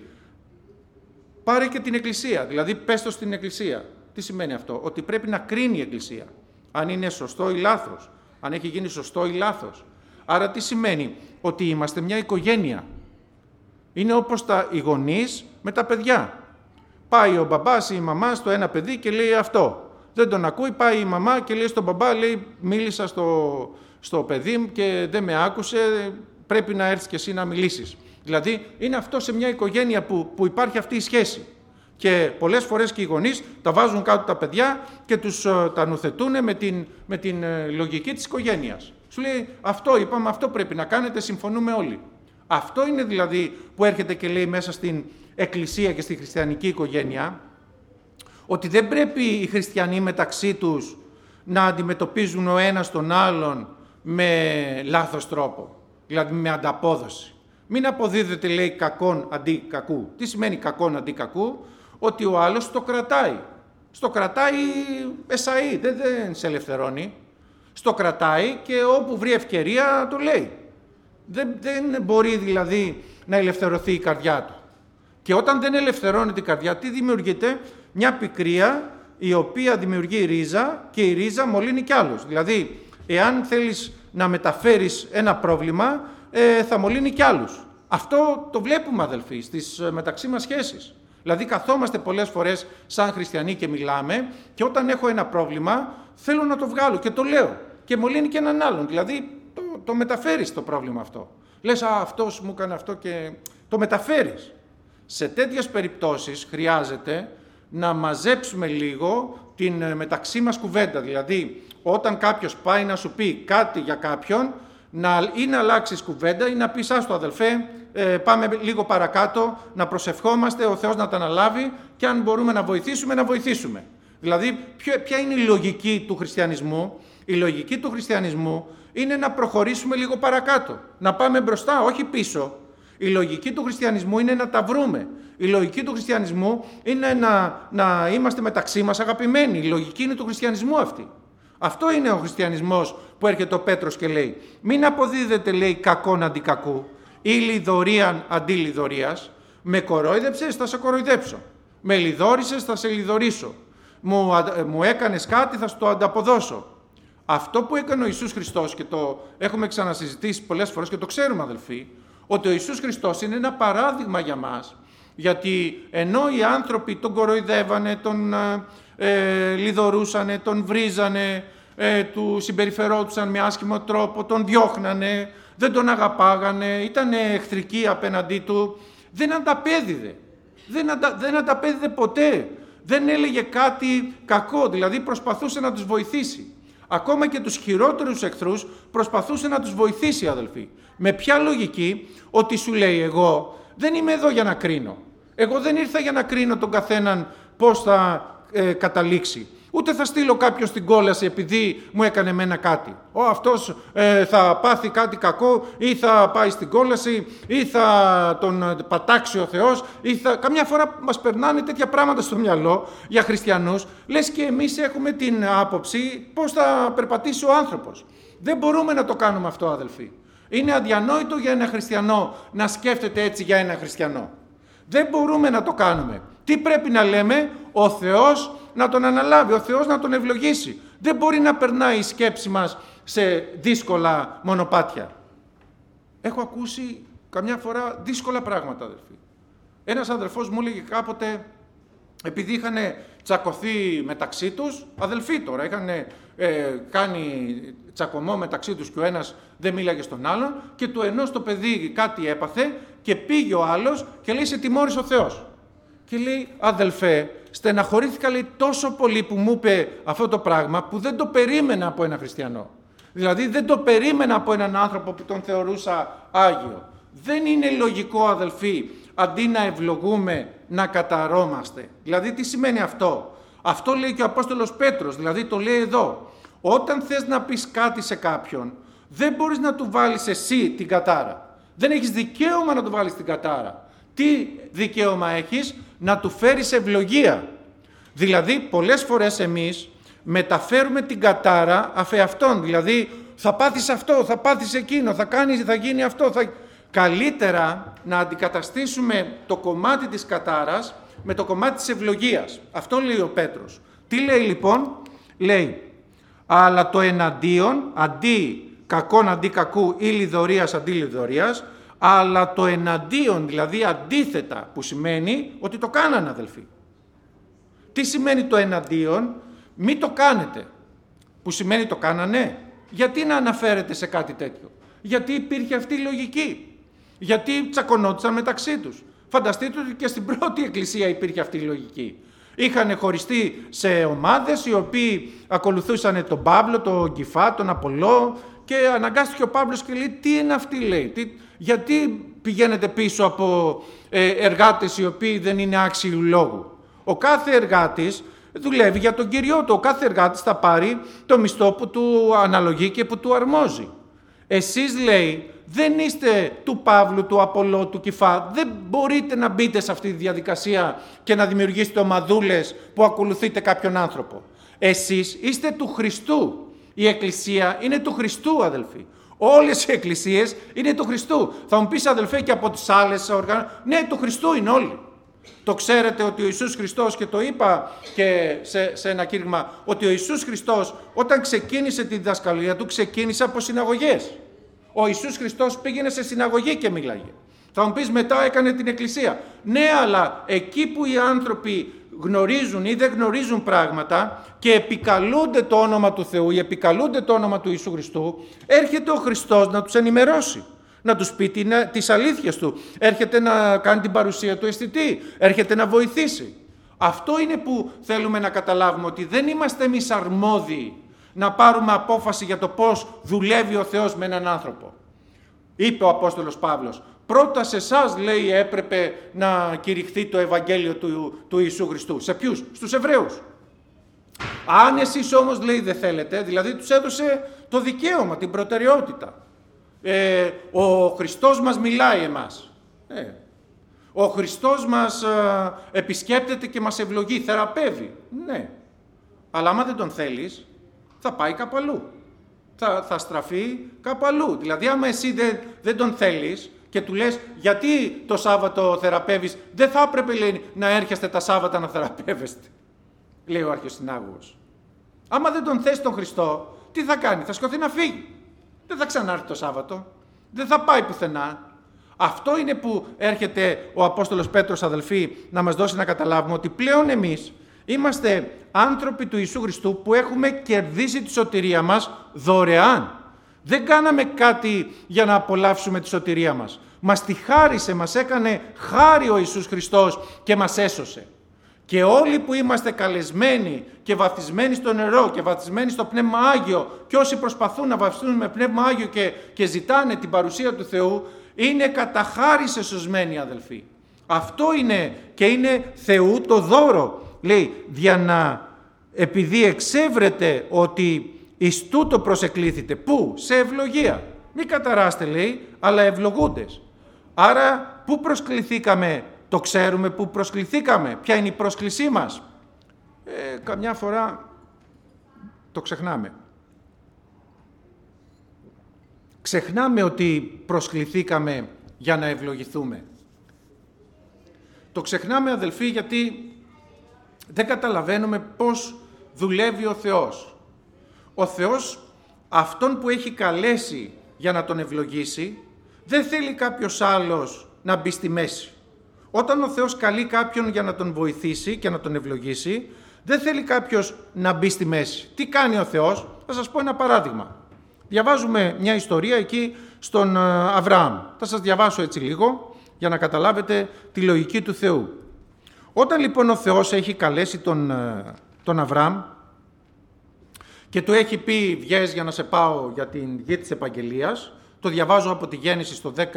S1: πάρε και την εκκλησία, δηλαδή πες το στην εκκλησία. Τι σημαίνει αυτό? Ότι πρέπει να κρίνει η εκκλησία, αν είναι σωστό ή λάθος, αν έχει γίνει σωστό ή λάθος. Άρα τι σημαίνει? Ότι είμαστε μια οικογένεια. Είναι όπως οι γονείς με τα παιδιά. Πάει ο μπαμπάς ή η μαμά στο ένα παιδί και λέει αυτό. Δεν τον ακούει, πάει η μαμά και λέει στον μπαμπά, λέει μίλησα στο παιδί μου και δεν με άκουσε, πρέπει να έρθεις και εσύ να μιλήσεις. Δηλαδή είναι αυτό σε μια οικογένεια που υπάρχει αυτή η σχέση. Και πολλές φορές και οι γονείς τα βάζουν κάτω τα παιδιά και τους τα νουθετούν με την λογική της οικογένειας. Σου λέει αυτό είπαμε, αυτό πρέπει να κάνετε, συμφωνούμε όλοι. Αυτό είναι δηλαδή που έρχεται και λέει μέσα στην εκκλησία και στη χριστιανική οικογένεια, ότι δεν πρέπει οι χριστιανοί μεταξύ τους να αντιμετωπίζουν ο ένας τον άλλον με λάθος τρόπο, δηλαδή με ανταπόδοση. Μην αποδίδετε, λέει, κακόν αντί κακού. Τι σημαίνει κακόν αντί κακού? Ότι ο άλλος το κρατάει. Στο κρατάει εσαΐ, δεν σε ελευθερώνει. Στο κρατάει και όπου βρει ευκαιρία το λέει. Δεν μπορεί δηλαδή να ελευθερωθεί η καρδιά του. Και όταν δεν ελευθερώνει την καρδιά, τι δημιουργείται? Μια πικρία η οποία δημιουργεί ρίζα και η ρίζα μολύνει κι άλλους. Δηλαδή, εάν θέλεις να μεταφέρεις ένα πρόβλημα, θα μολύνει κι άλλους. Αυτό το βλέπουμε, αδελφοί, στις μεταξύ μας σχέσεις. Δηλαδή καθόμαστε πολλές φορές σαν χριστιανοί και μιλάμε και όταν έχω ένα πρόβλημα θέλω να το βγάλω και το λέω και μολύνει και έναν άλλον. Δηλαδή το μεταφέρεις το πρόβλημα αυτό. Λες αυτός μου έκανε αυτό και το μεταφέρεις. Σε τέτοιες περιπτώσεις χρειάζεται να μαζέψουμε λίγο την μεταξύ μας κουβέντα. Δηλαδή όταν κάποιος πάει να σου πει κάτι για κάποιον, Ή να αλλάξεις κουβέντα ή να πεις άστο αδελφέ, πάμε λίγο παρακάτω, να προσευχόμαστε, ο Θεός να τα αναλάβει και αν μπορούμε να βοηθήσουμε, να βοηθήσουμε. Δηλαδή, ποια είναι η λογική του χριστιανισμού? Η λογική του χριστιανισμού είναι να προχωρήσουμε λίγο παρακάτω, να πάμε μπροστά, όχι πίσω. Η λογική του χριστιανισμού είναι να τα βρούμε. Η λογική του χριστιανισμού είναι να είμαστε μεταξύ μας αγαπημένοι. Η λογική είναι του χριστιανισμού αυτή. Αυτό είναι ο χριστιανισμός που έρχεται ο Πέτρος και λέει: μην αποδίδετε, λέει, κακόν αντί κακού ή λιδωρίαν αντί λιδωρίας. Με κορόιδεψες, θα σε κοροϊδέψω. Με λιδόρισες, θα σε λιδωρήσω. Μου έκανες κάτι, θα σου το ανταποδώσω. Αυτό που έκανε ο Ιησούς Χριστός, και το έχουμε ξανασυζητήσει πολλές φορές και το ξέρουμε αδελφοί, ότι ο Ιησούς Χριστός είναι ένα παράδειγμα για μας, γιατί ενώ οι άνθρωποι τον κοροϊδεύανε, τον λιδωρούσανε, τον βρίζανε, του συμπεριφερόντουσαν με άσχημο τρόπο, τον διώχνανε, δεν τον αγαπάγανε, ήταν εχθρικοί απέναντί του, δεν ανταπέδιδε. Δεν ανταπέδιδε ποτέ. Δεν έλεγε κάτι κακό, δηλαδή προσπαθούσε να τους βοηθήσει. Ακόμα και τους χειρότερους εχθρούς προσπαθούσε να τους βοηθήσει, αδελφοί. Με ποια λογική? Ότι σου λέει: εγώ δεν είμαι εδώ για να κρίνω. Εγώ δεν ήρθα για να κρίνω τον καθέναν πώς θα καταλήξει. Ούτε θα στείλω κάποιον στην κόλαση επειδή μου έκανε εμένα κάτι. Αυτός θα πάθει κάτι κακό ή θα πάει στην κόλαση ή θα τον πατάξει ο Θεός. Καμιά φορά μας περνάνε τέτοια πράγματα στο μυαλό για χριστιανούς. Λες και εμείς έχουμε την άποψη πώς θα περπατήσει ο άνθρωπος. Δεν μπορούμε να το κάνουμε αυτό, αδελφοί. Είναι αδιανόητο για ένα χριστιανό να σκέφτεται έτσι για ένα χριστιανό. Δεν μπορούμε να το κάνουμε. Τι πρέπει να λέμε? Ο Θεός να τον αναλάβει, ο Θεός να τον ευλογήσει. Δεν μπορεί να περνάει η σκέψη μας σε δύσκολα μονοπάτια. Έχω ακούσει καμιά φορά δύσκολα πράγματα, αδελφοί. Ένας αδελφός μου έλεγε κάποτε, επειδή είχαν τσακωθεί μεταξύ τους, αδελφοί τώρα, είχαν κάνει τσακωμό μεταξύ τους και ο ένας δεν μίλαγε στον άλλον και του ενός το παιδί κάτι έπαθε και πήγε ο άλλος και λέει: σε τιμώρησε ο Θεός. Και λέει: αδελφέ, στεναχωρήθηκα, λέει, τόσο πολύ που μου είπε αυτό το πράγμα που δεν το περίμενα από ένα χριστιανό. Δηλαδή δεν το περίμενα από έναν άνθρωπο που τον θεωρούσα Άγιο. Δεν είναι λογικό, αδελφοί, αντί να ευλογούμε, να καταρώμαστε. Δηλαδή τι σημαίνει αυτό? Αυτό λέει και ο Απόστολος Πέτρος, δηλαδή το λέει εδώ. Όταν θες να πεις κάτι σε κάποιον, δεν μπορείς να του βάλεις εσύ την κατάρα. Δεν έχεις δικαίωμα να του βάλεις την κατάρα. Τι δικαίωμα έχεις? Να του φέρεις ευλογία. Δηλαδή πολλές φορές εμείς μεταφέρουμε την κατάρα αφεαυτόν. Δηλαδή θα πάθεις αυτό, θα πάθεις εκείνο, θα γίνει αυτό. Καλύτερα να αντικαταστήσουμε το κομμάτι της κατάρας με το κομμάτι της ευλογίας. Αυτό λέει ο Πέτρος. Τι λέει λοιπόν? Λέει: αλλά το εναντίον, αντί κακόν αντί κακού ή λιδωρίας αντί λιδωρίας, αλλά το εναντίον, δηλαδή αντίθετα, που σημαίνει ότι το κάνανε, αδελφοί. Τι σημαίνει το εναντίον? Μη το κάνετε. Που σημαίνει το κάνανε. Γιατί να αναφέρεται σε κάτι τέτοιο? Γιατί υπήρχε αυτή η λογική. Γιατί τσακωνόντουσαν μεταξύ τους. Φανταστείτε ότι και στην πρώτη εκκλησία υπήρχε αυτή η λογική. Είχαν χωριστεί σε ομάδες οι οποίοι ακολουθούσαν τον Παύλο, τον Κηφά, τον Απολό και αναγκάστηκε ο Παύλος και λέει: τι είναι αυτή, λέει, γιατί πηγαίνετε πίσω από εργάτες οι οποίοι δεν είναι άξιοι λόγου? Ο κάθε εργάτης δουλεύει για τον Κυριό του. Ο κάθε εργάτης θα πάρει το μισθό που του αναλογεί και που του αρμόζει. Εσείς, λέει, δεν είστε του Παύλου, του Απολό, του Κηφά. Δεν μπορείτε να μπείτε σε αυτή τη διαδικασία και να δημιουργήσετε ομαδούλες που ακολουθείτε κάποιον άνθρωπο. Εσείς είστε του Χριστού. Η Εκκλησία είναι του Χριστού, αδελφοί. Όλες οι εκκλησίες είναι του Χριστού. Θα μου πεις, αδελφέ, και από τις άλλες οργανώσεις? Ναι, του Χριστού είναι όλοι. Το ξέρετε ότι ο Ιησούς Χριστός, και το είπα και σε ένα κήρυγμα, ότι ο Ιησούς Χριστός όταν ξεκίνησε τη διδασκαλία του, ξεκίνησε από συναγωγές. Ο Ιησούς Χριστός πήγαινε σε συναγωγή και μίλαγε. Θα μου πεις, μετά έκανε την εκκλησία. Ναι, αλλά εκεί που οι άνθρωποι γνωρίζουν ή δεν γνωρίζουν πράγματα και επικαλούνται το όνομα του Θεού ή επικαλούνται το όνομα του Ιησού Χριστού, έρχεται ο Χριστός να τους ενημερώσει, να τους πει τις αλήθειες του. Έρχεται να κάνει την παρουσία του αισθητή, έρχεται να βοηθήσει. Αυτό είναι που θέλουμε να καταλάβουμε, ότι δεν είμαστε εμείς αρμόδιοι να πάρουμε απόφαση για το πώς δουλεύει ο Θεός με έναν άνθρωπο. Είπε ο Απόστολος Παύλος, πρώτα σε εσάς, λέει, έπρεπε να κηρυχθεί το Ευαγγέλιο του Ιησού Χριστού. Σε ποιους? Στους Εβραίους. Αν εσείς όμως, λέει, δεν θέλετε, δηλαδή τους έδωσε το δικαίωμα, την προτεραιότητα. Ο Χριστός μας μιλάει εμάς. Ο Χριστός μας επισκέπτεται και μας ευλογεί, θεραπεύει. Ναι. Αλλά άμα δεν τον θέλεις, θα πάει κάπου αλλού. Θα στραφεί κάπου αλλού. Δηλαδή, άμα εσύ δεν τον θέλεις και του λες, γιατί το Σάββατο θεραπεύεις, δεν θα έπρεπε, λέει, να έρχεστε τα Σάββατα να θεραπεύεστε, λέει ο αρχιοσυνάγωγος. Άμα δεν τον θες τον Χριστό, τι θα κάνει? Θα σηκωθεί να φύγει. Δεν θα ξανάρθει το Σάββατο. Δεν θα πάει πουθενά. Αυτό είναι που έρχεται ο Απόστολος Πέτρος, αδελφοί, να μας δώσει να καταλάβουμε ότι πλέον εμείς είμαστε άνθρωποι του Ιησού Χριστού που έχουμε κερδίσει τη σωτηρία μας δωρεάν. Δεν κάναμε κάτι για να απολαύσουμε τη σωτηρία μας. Μας τη χάρισε, μας έκανε χάρη ο Ιησούς Χριστός και μας έσωσε. Και όλοι που είμαστε καλεσμένοι και βαπτισμένοι στο νερό και βαπτισμένοι στο Πνεύμα Άγιο, και όσοι προσπαθούν να βαπτιστούν με Πνεύμα Άγιο και ζητάνε την παρουσία του Θεού, είναι κατά χάρις εσωσμένοι, αδελφοί. Αυτό είναι και είναι Θεού το δώρο. Λέει, επειδή εξεύρετε ότι εις τούτο προσεκλήθητε. Πού? Σε ευλογία. Μην καταράστε, λέει, αλλά ευλογούντες. Άρα, πού προσκληθήκαμε? Το ξέρουμε πού προσκληθήκαμε? Ποια είναι η πρόσκλησή μας? Καμιά φορά το ξεχνάμε. Ξεχνάμε ότι προσκληθήκαμε για να ευλογηθούμε. Το ξεχνάμε, αδελφοί, γιατί δεν καταλαβαίνουμε πώς δουλεύει ο Θεός. Ο Θεός, αυτόν που έχει καλέσει για να τον ευλογήσει, δεν θέλει κάποιος άλλος να μπει στη μέση. Όταν ο Θεός καλεί κάποιον για να τον βοηθήσει και να τον ευλογήσει, δεν θέλει κάποιος να μπει στη μέση. Τι κάνει ο Θεός? Θα σας πω ένα παράδειγμα. Διαβάζουμε μια ιστορία εκεί στον Αβραάμ. Θα σας διαβάσω έτσι λίγο για να καταλάβετε τη λογική του Θεού. Όταν λοιπόν ο Θεός έχει καλέσει τον Αβραάμ και του έχει πει βγες για να σε πάω για την γη της επαγγελίας, το διαβάζω από τη Γέννηση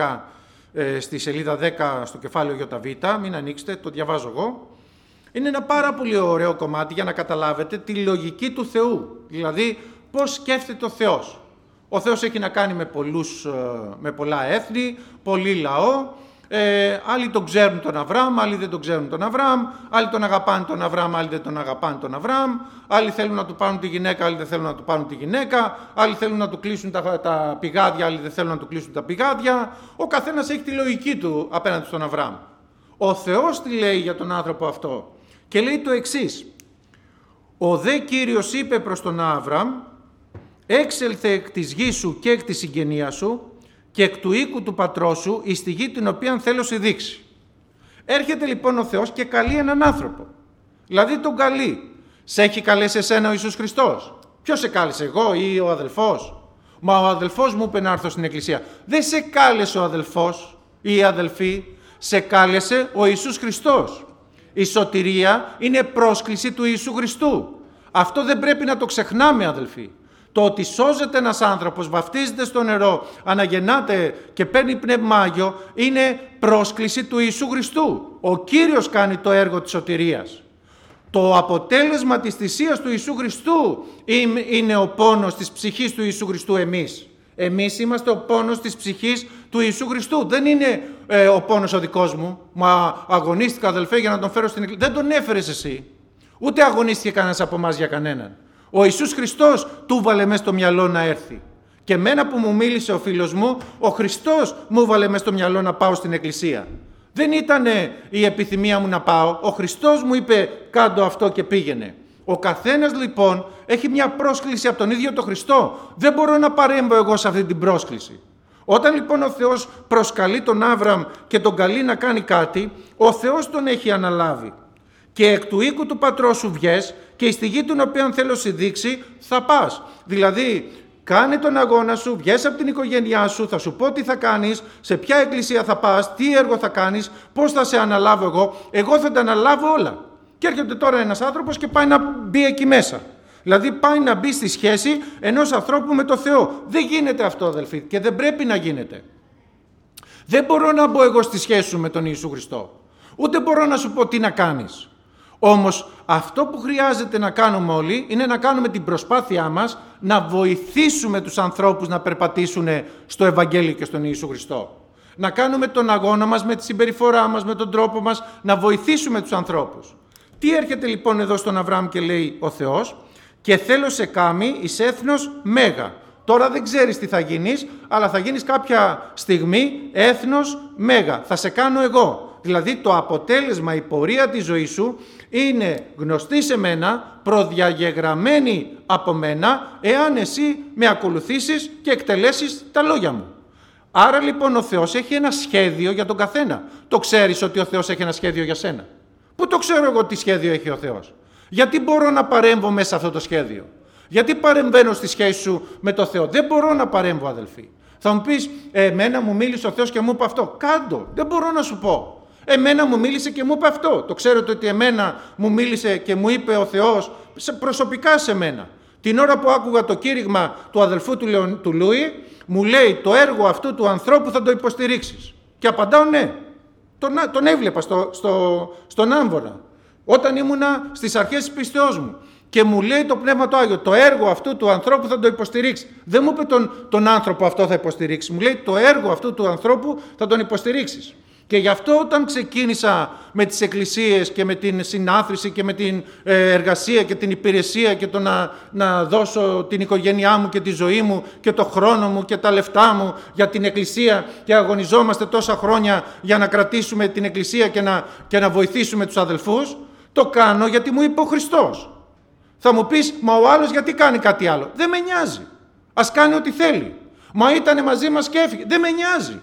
S1: στη σελίδα 10 στο κεφάλαιο ΙΒ, μην ανοίξετε, το διαβάζω εγώ. Είναι ένα πάρα πολύ ωραίο κομμάτι για να καταλάβετε τη λογική του Θεού, δηλαδή πώς σκέφτεται ο Θεός. Ο Θεός έχει να κάνει με πολλά έθνη, πολύ λαό. Άλλοι τον ξέρουν τον Αβραάμ, άλλοι δεν τον ξέρουν τον Αβραάμ, άλλοι τον αγαπάνε τον Αβραάμ, άλλοι δεν τον αγαπάνε τον Αβραάμ, άλλοι θέλουν να του πάρουν τη γυναίκα, άλλοι δεν θέλουν να του πάρουν τη γυναίκα, άλλοι θέλουν να του κλείσουν τα πηγάδια, άλλοι δεν θέλουν να του κλείσουν τα πηγάδια. Ο καθένας έχει τη λογική του απέναντι στον Αβραάμ. Ο Θεός τι λέει για τον άνθρωπο αυτό? Και λέει το εξής: ο δε Κύριος είπε προς τον Αβραάμ, έξελθε εκ της γης σου και εκ της συγγενείας σου και εκ του οίκου του πατρός σου εις τη γη την οποία θέλω σε δείξει. Έρχεται λοιπόν ο Θεός και καλεί έναν άνθρωπο. Δηλαδή τον καλεί. Σε έχει καλέσει εσένα ο Ιησούς Χριστός? Ποιος σε κάλεσε, εγώ ή ο αδελφός? Μα ο αδελφός μου είπε να έρθω στην εκκλησία. Δεν σε κάλεσε ο αδελφός ή η αδελφή, σε κάλεσε ο Ιησούς Χριστός. Η σωτηρία είναι πρόσκληση του Ιησού Χριστού. Αυτό δεν πρέπει να το ξεχνάμε, αδελφοί. Το ότι σώζεται ένας άνθρωπος, βαφτίζεται στο νερό, αναγεννάται και παίρνει Πνεύμα Άγιο, είναι πρόσκληση του Ιησού Χριστού. Ο Κύριος κάνει το έργο της σωτηρίας. Το αποτέλεσμα της θυσίας του Ιησού Χριστού είναι ο πόνος της ψυχής του Ιησού Χριστού εμείς. Εμείς είμαστε ο πόνος της ψυχής του Ιησού Χριστού. Δεν είναι ο πόνος ο δικός μου. Μα αγωνίστηκα, αδελφέ, για να τον φέρω στην εκκλησία. Δεν τον έφερες εσύ. Ούτε αγωνίστηκε κανένας από εμάς για κανέναν. Ο Ιησούς Χριστός του βάλε μέσα στο μυαλό να έρθει. Και εμένα που μου μίλησε ο φίλος μου, ο Χριστός μου βάλε μέσα στο μυαλό να πάω στην εκκλησία. Δεν ήταν η επιθυμία μου να πάω. Ο Χριστός μου είπε κάντο αυτό και πήγαινε. Ο καθένας λοιπόν έχει μια πρόσκληση από τον ίδιο τον Χριστό. Δεν μπορώ να παρέμβω εγώ σε αυτή την πρόσκληση. Όταν λοιπόν ο Θεός προσκαλεί τον Άβραμ και τον καλεί να κάνει κάτι, ο Θεός τον έχει αναλάβει. Και εκ του οίκου του πατρός σου βγες και στη γη την οποία θέλω σε δείξει θα πας. Δηλαδή, κάνε τον αγώνα σου, βγες από την οικογένειά σου, θα σου πω τι θα κάνεις, σε ποια εκκλησία θα πας, τι έργο θα κάνεις, πώς θα σε αναλάβω εγώ θα τα αναλάβω όλα. Και έρχεται τώρα ένας άνθρωπος και πάει να μπει εκεί μέσα. Δηλαδή πάει να μπει στη σχέση ενός ανθρώπου με το Θεό. Δεν γίνεται αυτό, αδελφοί, και δεν πρέπει να γίνεται. Δεν μπορώ να μπω εγώ στη σχέση σου με τον Ιησού Χριστό. Ούτε μπορώ να σου πω τι να κάνεις. Όμως αυτό που χρειάζεται να κάνουμε όλοι είναι να κάνουμε την προσπάθειά μας να βοηθήσουμε τους ανθρώπους να περπατήσουν στο Ευαγγέλιο και στον Ιησού Χριστό. Να κάνουμε τον αγώνα μας με τη συμπεριφορά μας, με τον τρόπο μας, να βοηθήσουμε τους ανθρώπους. Τι έρχεται λοιπόν εδώ στον Αβραάμ και λέει ο Θεός? Και θέλω σε κάμει εις έθνος μέγα. Τώρα δεν ξέρεις τι θα γίνεις, αλλά θα γίνεις κάποια στιγμή έθνος μέγα. Θα σε κάνω εγώ. Δηλαδή το αποτέλεσμα, η πορεία της ζωής σου είναι γνωστή σε μένα, προδιαγεγραμμένη από μένα, εάν εσύ με ακολουθήσεις και εκτελέσεις τα λόγια μου. Άρα λοιπόν ο Θεός έχει ένα σχέδιο για τον καθένα. Το ξέρεις ότι ο Θεός έχει ένα σχέδιο για σένα? Πού το ξέρω εγώ τι σχέδιο έχει ο Θεός? Γιατί μπορώ να παρέμβω μέσα σε αυτό το σχέδιο? Γιατί παρεμβαίνω στη σχέση σου με το Θεό? Δεν μπορώ να παρέμβω, αδελφοί. Θα μου πεις, εμένα μου μίλησε ο Θεός και μου είπε αυτό. Κάντο, δεν μπορώ να σου πω. Εμένα μου μίλησε και μου είπε αυτό. Το ξέρετε ότι εμένα μου μίλησε και μου είπε ο Θεός προσωπικά σε μένα. Την ώρα που άκουγα το κήρυγμα του αδελφού του Λούι, μου λέει το έργο αυτού του ανθρώπου θα το υποστηρίξεις. Και απαντάω ναι. Τον έβλεπα στον Άμβονα όταν ήμουνα στις αρχές της πίστεώς μου. Και μου λέει το Πνεύμα το Άγιο, το έργο αυτού του ανθρώπου θα το υποστηρίξει. Δεν μου είπε τον άνθρωπο αυτό θα υποστηρίξει. Μου λέει το έργο αυτού του ανθρώπου θα τον υποστηρίξεις. Και γι' αυτό όταν ξεκίνησα με τις εκκλησίες και με την συνάθρηση και με την εργασία και την υπηρεσία και το να δώσω την οικογένειά μου και τη ζωή μου και το χρόνο μου και τα λεφτά μου για την εκκλησία και αγωνιζόμαστε τόσα χρόνια για να κρατήσουμε την εκκλησία και να βοηθήσουμε τους αδελφούς, το κάνω γιατί μου είπε ο Χριστός. Θα μου πεις, μα ο άλλος γιατί κάνει κάτι άλλο? Δεν με νοιάζει. Ας κάνει ό,τι θέλει. Μα ήτανε μαζί μας και έφυγε. Δεν με νοιάζει.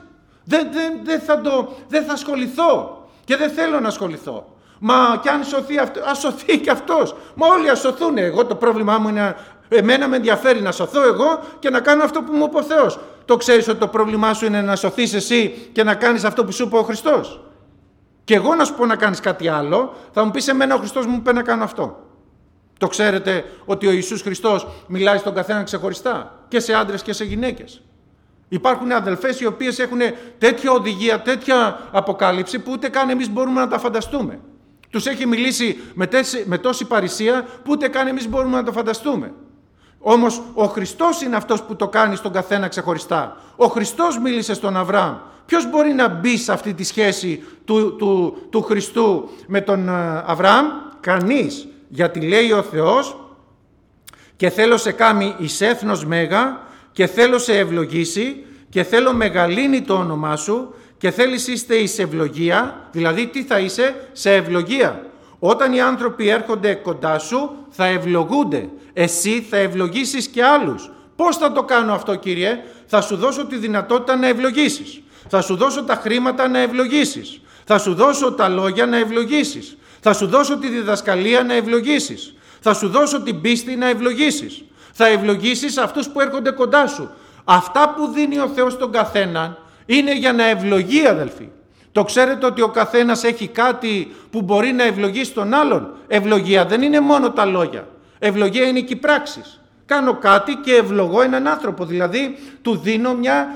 S1: Δεν θα ασχοληθώ και δεν θέλω να ασχοληθώ. Μα κι αν σωθεί αυτό, ας σωθεί και αυτός. Μα όλοι ας σωθούν. Εγώ το πρόβλημά μου είναι, εμένα με ενδιαφέρει να σωθώ εγώ και να κάνω αυτό που μου είπε ο Θεός. Το ξέρεις ότι το πρόβλημά σου είναι να σωθείς εσύ και να κάνεις αυτό που σου είπε ο Χριστός? Και εγώ να σου πω να κάνεις κάτι άλλο, θα μου πεις εμένα ο Χριστός μου είπε να κάνω αυτό. Το ξέρετε ότι ο Ιησούς Χριστός μιλάει στον καθένα ξεχωριστά και σε άντρες και σε γυναίκες. Υπάρχουν αδελφές οι οποίες έχουν τέτοια οδηγία, τέτοια αποκάλυψη που ούτε καν εμείς μπορούμε να τα φανταστούμε. Τους έχει μιλήσει με τόση παρησία που ούτε καν εμείς μπορούμε να το φανταστούμε. Όμως ο Χριστός είναι αυτός που το κάνει στον καθένα ξεχωριστά. Ο Χριστός μίλησε στον Αβραάμ. Ποιος μπορεί να μπει σε αυτή τη σχέση του Χριστού με τον Αβραάμ? Κανείς. Γιατί λέει ο Θεός και θέλω σε κάμει εις έθνος μέγα και θέλω σε ευλογήσει και θέλω μεγαλύνει το όνομά σου και θέλεις είστε εις ευλογία. Δηλαδή τι θα είσαι? Σε ευλογία. Όταν οι άνθρωποι έρχονται κοντά σου θα ευλογούνται. Εσύ θα ευλογήσεις και άλλους. Πώς θα το κάνω αυτό, Κύριε? Θα σου δώσω τη δυνατότητα να ευλογήσεις. Θα σου δώσω τα χρήματα να ευλογήσεις. Θα σου δώσω τα λόγια να ευλογήσεις. Θα σου δώσω τη διδασκαλία να ευλογήσεις. Θα σου δώσω την πίστη να ευλογήσεις. Θα ευλογήσεις αυτούς που έρχονται κοντά σου. Αυτά που δίνει ο Θεός στον καθέναν είναι για να ευλογεί, αδελφοί. Το ξέρετε ότι ο καθένας έχει κάτι που μπορεί να ευλογήσει τον άλλον? Ευλογία δεν είναι μόνο τα λόγια. Ευλογία είναι και οι πράξεις. Κάνω κάτι και ευλογώ έναν άνθρωπο. Δηλαδή του δίνω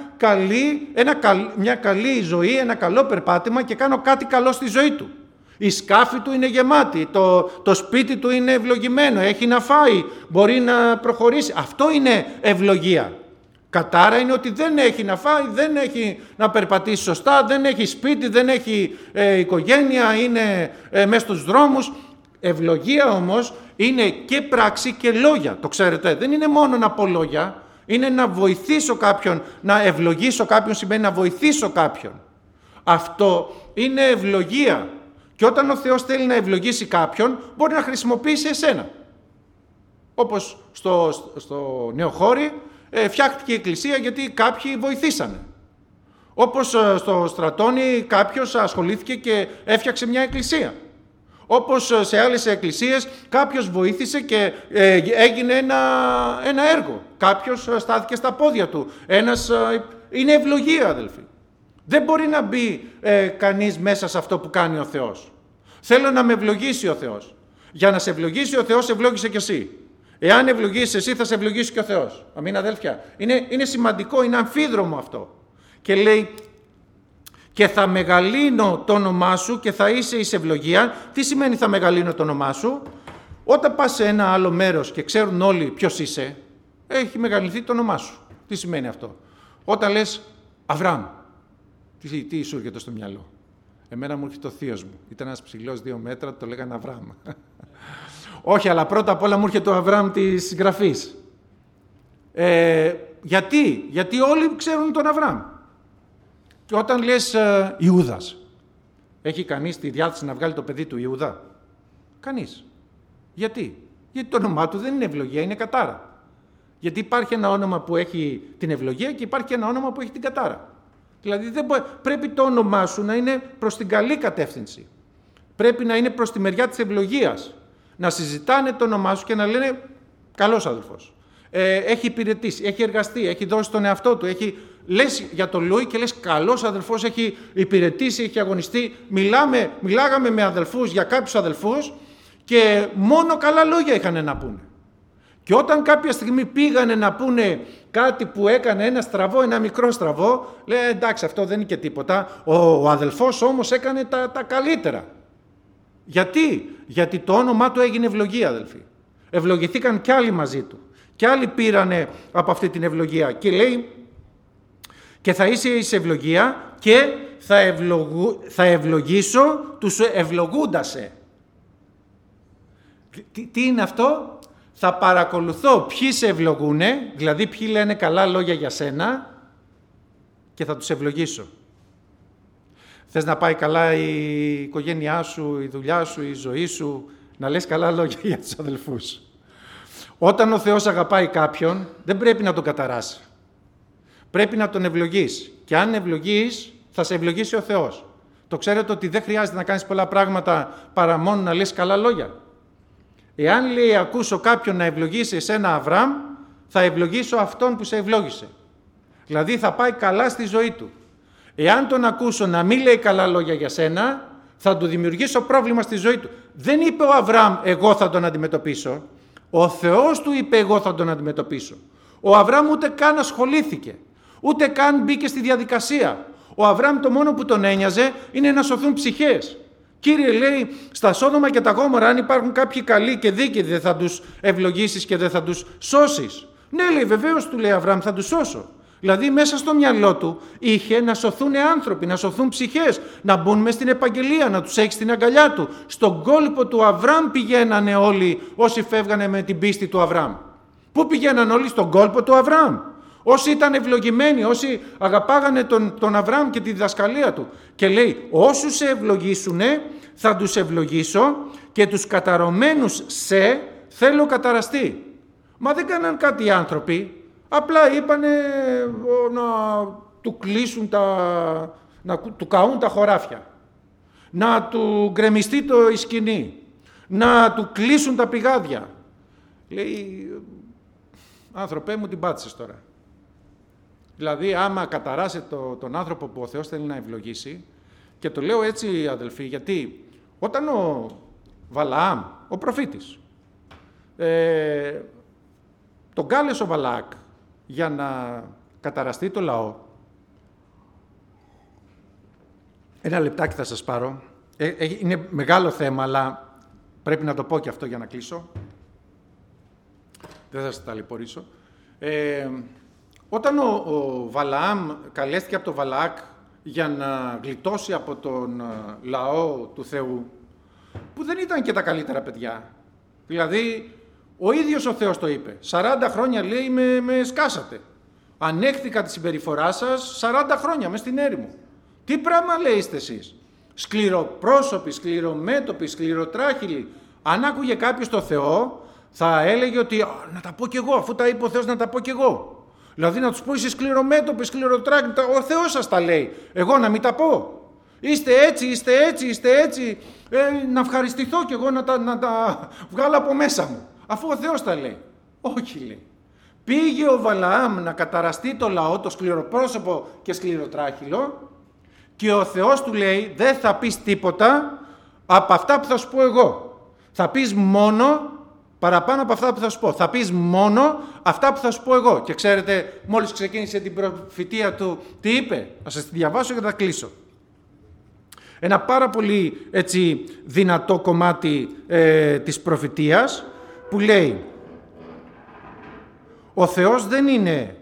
S1: μια καλή ζωή, ένα καλό περπάτημα και κάνω κάτι καλό στη ζωή του. Η σκάφη του είναι γεμάτη, το σπίτι του είναι ευλογημένο, έχει να φάει, μπορεί να προχωρήσει. Αυτό είναι ευλογία. Κατάρα είναι ότι δεν έχει να φάει, δεν έχει να περπατήσει σωστά, δεν έχει σπίτι, δεν έχει οικογένεια, είναι μέσα στους δρόμους. Ευλογία όμως είναι και πράξη και λόγια, το ξέρετε. Δεν είναι μόνο να πω λόγια, είναι να βοηθήσω κάποιον, να ευλογήσω κάποιον σημαίνει να βοηθήσω κάποιον. Αυτό είναι ευλογία. Και όταν ο Θεός θέλει να ευλογήσει κάποιον, μπορεί να χρησιμοποιήσει εσένα. Όπως στο Νεοχώρι φτιάχτηκε η εκκλησία γιατί κάποιοι βοηθήσανε. Όπως στο Στρατώνι κάποιος ασχολήθηκε και έφτιαξε μια εκκλησία. Όπως σε άλλες εκκλησίες κάποιος βοήθησε και έγινε ένα έργο. Κάποιος στάθηκε στα πόδια του. Είναι ευλογία, αδελφοί. Δεν μπορεί να μπει κανείς μέσα σε αυτό που κάνει ο Θεός. Θέλω να με ευλογήσει ο Θεός. Για να σε ευλογήσει ο Θεός, ευλόγησε και εσύ. Εάν ευλογήσεις εσύ, θα σε ευλογήσει και ο Θεός. Αμήν, αδέλφια. Είναι σημαντικό, είναι αμφίδρομο αυτό. Και λέει, και θα μεγαλύνω το όνομά σου και θα είσαι εις ευλογία. Τι σημαίνει θα μεγαλύνω το όνομά σου? Όταν πας σε ένα άλλο μέρος και ξέρουν όλοι ποιος είσαι, έχει μεγαλυνθεί το όνομά σου. Τι σημαίνει αυτό? Όταν λες Αβραάμ, τι σου έρχεται στο μυαλό? Εμένα μου έρχεται ο θείος μου. Ήταν ένας ψηλός 2 μέτρα, το λέγανε Αβραάμ. Όχι, αλλά πρώτα απ' όλα μου έρχεται ο Αβραάμ της γραφής. Γιατί όλοι ξέρουν τον Αβραάμ. Και όταν λες Ιούδας, έχει κανείς τη διάθεση να βγάλει το παιδί του Ιούδα? Κανείς. Γιατί? Γιατί το όνομά του δεν είναι ευλογία, είναι κατάρα. Γιατί υπάρχει ένα όνομα που έχει την ευλογία και υπάρχει ένα όνομα που έχει την κατάρα. Δηλαδή πρέπει το όνομά σου να είναι προς την καλή κατεύθυνση. Πρέπει να είναι προς τη μεριά της ευλογίας. Να συζητάνε το όνομά σου και να λένε καλός αδελφός. Έχει υπηρετήσει, έχει εργαστεί, έχει δώσει τον εαυτό του. Λες για τον Λούι και λες καλός αδελφός, έχει υπηρετήσει, έχει αγωνιστεί. Μιλάγαμε με αδελφούς για κάποιους αδελφούς και μόνο καλά λόγια είχαν να πούνε. Και όταν κάποια στιγμή πήγανε να πούνε κάτι που έκανε ένα στραβό, ένα μικρό στραβό, λέει εντάξει, αυτό δεν είναι και τίποτα. Ο αδελφός όμως έκανε τα καλύτερα. Γιατί το όνομά του έγινε ευλογία, αδελφοί. Ευλογηθήκαν κι άλλοι μαζί του. Κι άλλοι πήρανε από αυτή την ευλογία. Και λέει, και θα είσαι εις ευλογία και θα ευλογήσω τους ευλογούντασε. Τι είναι αυτό? Θα παρακολουθώ ποιοι σε ευλογούνε, δηλαδή ποιοι λένε καλά λόγια για σένα και θα τους ευλογήσω. Θες να πάει καλά η οικογένειά σου, η δουλειά σου, η ζωή σου, να λες καλά λόγια για τους αδελφούς. Όταν ο Θεός αγαπάει κάποιον, δεν πρέπει να τον καταράσει. Πρέπει να τον ευλογείς. Και αν ευλογείς, θα σε ευλογήσει ο Θεός. Το ξέρετε ότι δεν χρειάζεται να κάνεις πολλά πράγματα παρά μόνο να λες καλά λόγια. Εάν λέει ακούσω κάποιον να ευλογήσει εσένα Αβραάμ, θα ευλογήσω αυτόν που σε ευλόγησε. Δηλαδή θα πάει καλά στη ζωή του. Εάν τον ακούσω να μην λέει καλά λόγια για σένα, θα του δημιουργήσω πρόβλημα στη ζωή του. Δεν είπε ο Αβραάμ εγώ θα τον αντιμετωπίσω. Ο Θεός του είπε εγώ θα τον αντιμετωπίσω. Ο Αβραάμ ούτε καν ασχολήθηκε. Ούτε καν μπήκε στη διαδικασία. Ο Αβραάμ το μόνο που τον ένοιαζε είναι να σωθούν ψυχές. Κύριε, λέει, στα Σόδομα και τα Γόμορα, αν υπάρχουν κάποιοι καλοί και δίκαιοι, δεν θα τους ευλογήσεις και δεν θα τους σώσεις? Ναι, λέει, βεβαίως, του λέει Αβραάμ, θα τους σώσω. Δηλαδή, μέσα στο μυαλό του είχε να σωθούν άνθρωποι, να σωθούν ψυχές, να μπουν μες στην επαγγελία, να τους έχει στην αγκαλιά του. Στον κόλπο του Αβραάμ πηγαίνανε όλοι όσοι φεύγανε με την πίστη του Αβραάμ. Πού πηγαίναν όλοι? Στον κόλπο του Αβραάμ. Όσοι ήταν ευλογημένοι, όσοι αγαπάγανε τον Αβραάμ και τη διδασκαλία του. Και λέει, όσους σε ευλογήσουνε, θα τους ευλογήσω και τους καταρωμένους σε θέλω καταραστεί. Μα δεν κάναν κάτι οι άνθρωποι, απλά είπανε να του κλείσουν να του καούν τα χωράφια, να του γκρεμιστεί η σκηνή, να του κλείσουν τα πηγάδια. Λέει, άνθρωπέ μου, την πάτησες τώρα. Δηλαδή, άμα καταράσει τον άνθρωπο που ο Θεός θέλει να ευλογήσει, και το λέω έτσι, αδελφοί, γιατί όταν ο Βαλαάμ, ο προφήτης, τον κάλεσε ο Βαλάκ για να καταραστεί το λαό, ένα λεπτάκι θα σας πάρω, είναι μεγάλο θέμα, αλλά πρέπει να το πω και αυτό για να κλείσω, δεν θα σας ταλαιπωρήσω. Όταν ο Βαλαάμ καλέστηκε από τον Βαλάκ για να γλιτώσει από τον λαό του Θεού, που δεν ήταν και τα καλύτερα παιδιά. Δηλαδή, ο ίδιος ο Θεός το είπε. 40 χρόνια, λέει, με σκάσατε. Ανέχθηκα τη συμπεριφορά σας 40 χρόνια μες στην έρημο. Τι πράγμα λέει είστε εσείς? Σκληροπρόσωποι, σκληρομέτωποι, σκληροτράχυλοι. Αν άκουγε κάποιος το Θεό, θα έλεγε ότι να τα πω κι εγώ, αφού τα είπε ο Θεός να τα πω κι εγώ. Δηλαδή να τους πω είσαι σκληρομέτωποι, σκληροτράχυλοι, ο Θεός σας τα λέει. Εγώ να μην τα πω? Είστε έτσι, είστε έτσι, είστε έτσι. Να ευχαριστηθώ κι εγώ να τα βγάλω από μέσα μου. Αφού ο Θεός τα λέει. Όχι, λέει. Πήγε ο Βαλαάμ να καταραστεί το λαό, το σκληροπρόσωπο και σκληροτράχυλο, και ο Θεός του λέει δεν θα πεις τίποτα από αυτά που θα σου πω εγώ. Θα πεις μόνο παραπάνω από αυτά που θα σου πω. Θα πεις μόνο αυτά που θα σου πω εγώ. Και ξέρετε, μόλις ξεκίνησε την προφητεία του, τι είπε? Θα σας τη διαβάσω και θα κλείσω. Ένα πάρα πολύ έτσι δυνατό κομμάτι της προφητείας που λέει: ο Θεός δεν είναι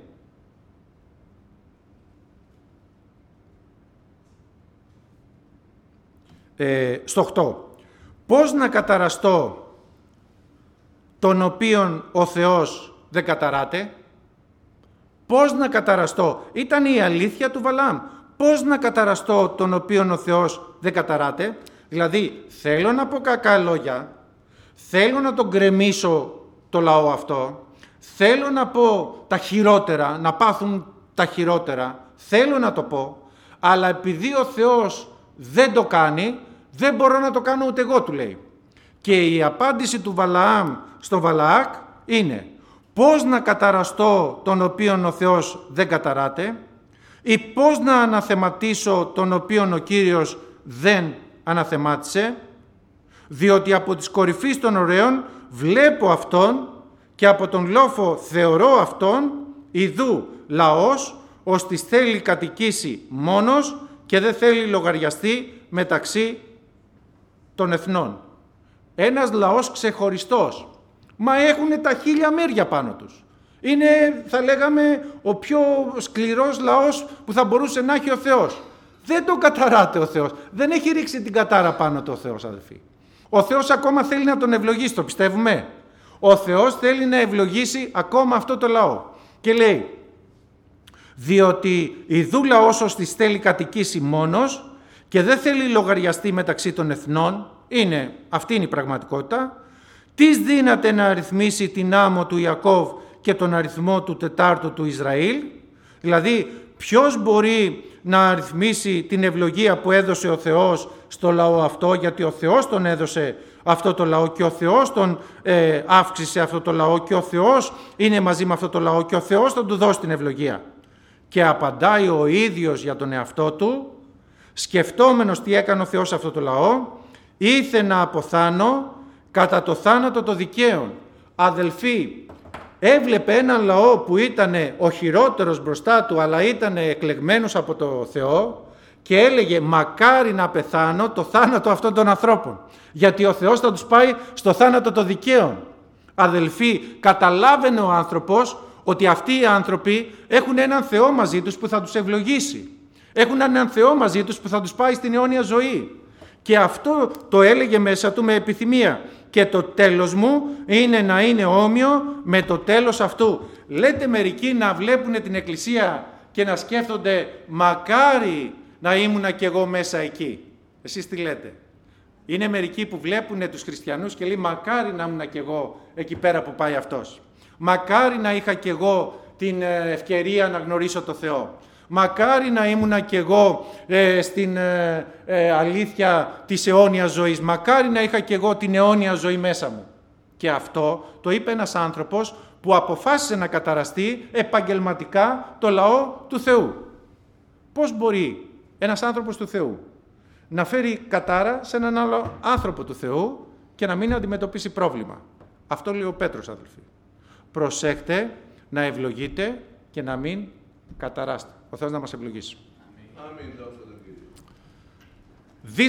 S1: στο 8. Πώς να καταραστώ τον οποίον ο Θεός δεν καταράται? Πώς να καταραστώ? Ήταν η αλήθεια του Βαλάμ. Πώς να καταραστώ τον οποίον ο Θεός δεν καταράται? Δηλαδή θέλω να πω κακά λόγια, θέλω να τον γκρεμίσω το λαό αυτό, θέλω να πω τα χειρότερα, να πάθουν τα χειρότερα, θέλω να το πω, αλλά επειδή ο Θεός δεν το κάνει, δεν μπορώ να το κάνω ούτε εγώ, του λέει. Και η απάντηση του Βαλαάμ στο Βαλαάκ είναι: πώς να καταραστώ τον οποίον ο Θεός δεν καταράται, ή πώς να αναθεματίσω τον οποίον ο Κύριος δεν αναθεμάτισε, διότι από τις κορυφής των ωραίων βλέπω αυτόν και από τον λόφο θεωρώ αυτόν, ιδού λαός, ώστις θέλει κατοικήσει μόνος και δεν θέλει λογαριαστεί μεταξύ των εθνών. Ένας λαός ξεχωριστός, μα έχουν τα 1000 μέρια πάνω τους. Είναι, θα λέγαμε, ο πιο σκληρός λαός που θα μπορούσε να έχει ο Θεός. Δεν τον καταράται ο Θεός. Δεν έχει ρίξει την κατάρα πάνω του ο Θεός, αδελφοί. Ο Θεός ακόμα θέλει να τον ευλογήσει, το πιστεύουμε? Ο Θεός θέλει να ευλογήσει ακόμα αυτό το λαό. Και λέει: διότι ιδού λαός ώστις θέλει κατοικήσει μόνος και δεν θέλει λογαριαστεί μεταξύ των εθνών, αυτή είναι η πραγματικότητα, τις δύναται να αριθμίσει την άμμο του Ιακώβ και τον αριθμό του τετάρτου του Ισραήλ? Δηλαδή ποιος μπορεί να αριθμίσει την ευλογία που έδωσε ο Θεός στο λαό αυτό, γιατί ο Θεός τον έδωσε αυτό το λαό και ο Θεός τον αύξησε αυτό το λαό και ο Θεός είναι μαζί με αυτό το λαό και ο Θεός θα του δώσει την ευλογία. Και απαντάει ο ίδιος για τον εαυτό του, σκεφτόμενος τι έκανε ο Θεός σε αυτό το λαό: ήθε να αποθάνω κατά το θάνατο το δικαίων. Αδελφοί, έβλεπε έναν λαό που ήταν ο χειρότερος μπροστά του, αλλά ήταν εκλεγμένος από το Θεό και έλεγε: μακάρι να πεθάνω το θάνατο αυτών των ανθρώπων, γιατί ο Θεός θα τους πάει στο θάνατο το δικαίων. Αδελφοί, καταλάβαινε ο άνθρωπος ότι αυτοί οι άνθρωποι έχουν έναν Θεό μαζί τους που θα τους ευλογήσει. Έχουν έναν Θεό μαζί τους που θα τους πάει στην αιώνια ζωή. Και αυτό το έλεγε μέσα του με επιθυμία. Και το τέλος μου είναι να είναι όμοιο με το τέλος αυτού. Λέτε μερικοί να βλέπουν την Εκκλησία και να σκέφτονται: μακάρι να ήμουνα κι εγώ μέσα εκεί. Εσείς τι λέτε? Είναι μερικοί που βλέπουν τους χριστιανούς και λέει: μακάρι να ήμουνα κι εγώ εκεί πέρα που πάει αυτός. Μακάρι να είχα κι εγώ την ευκαιρία να γνωρίσω το Θεό. Μακάρι να ήμουνα κι εγώ στην αλήθεια της αιώνιας ζωής. Μακάρι να είχα κι εγώ την αιώνια ζωή μέσα μου. Και αυτό το είπε ένας άνθρωπος που αποφάσισε να καταραστεί επαγγελματικά το λαό του Θεού. Πώς μπορεί ένας άνθρωπος του Θεού να φέρει κατάρα σε έναν άλλο άνθρωπο του Θεού και να μην αντιμετωπίσει πρόβλημα? Αυτό λέει ο Πέτρος, αδελφοί. Προσέχτε να ευλογείτε και να μην καταράστε. Ο Θεός να μας ευλογήσει. Αμήν.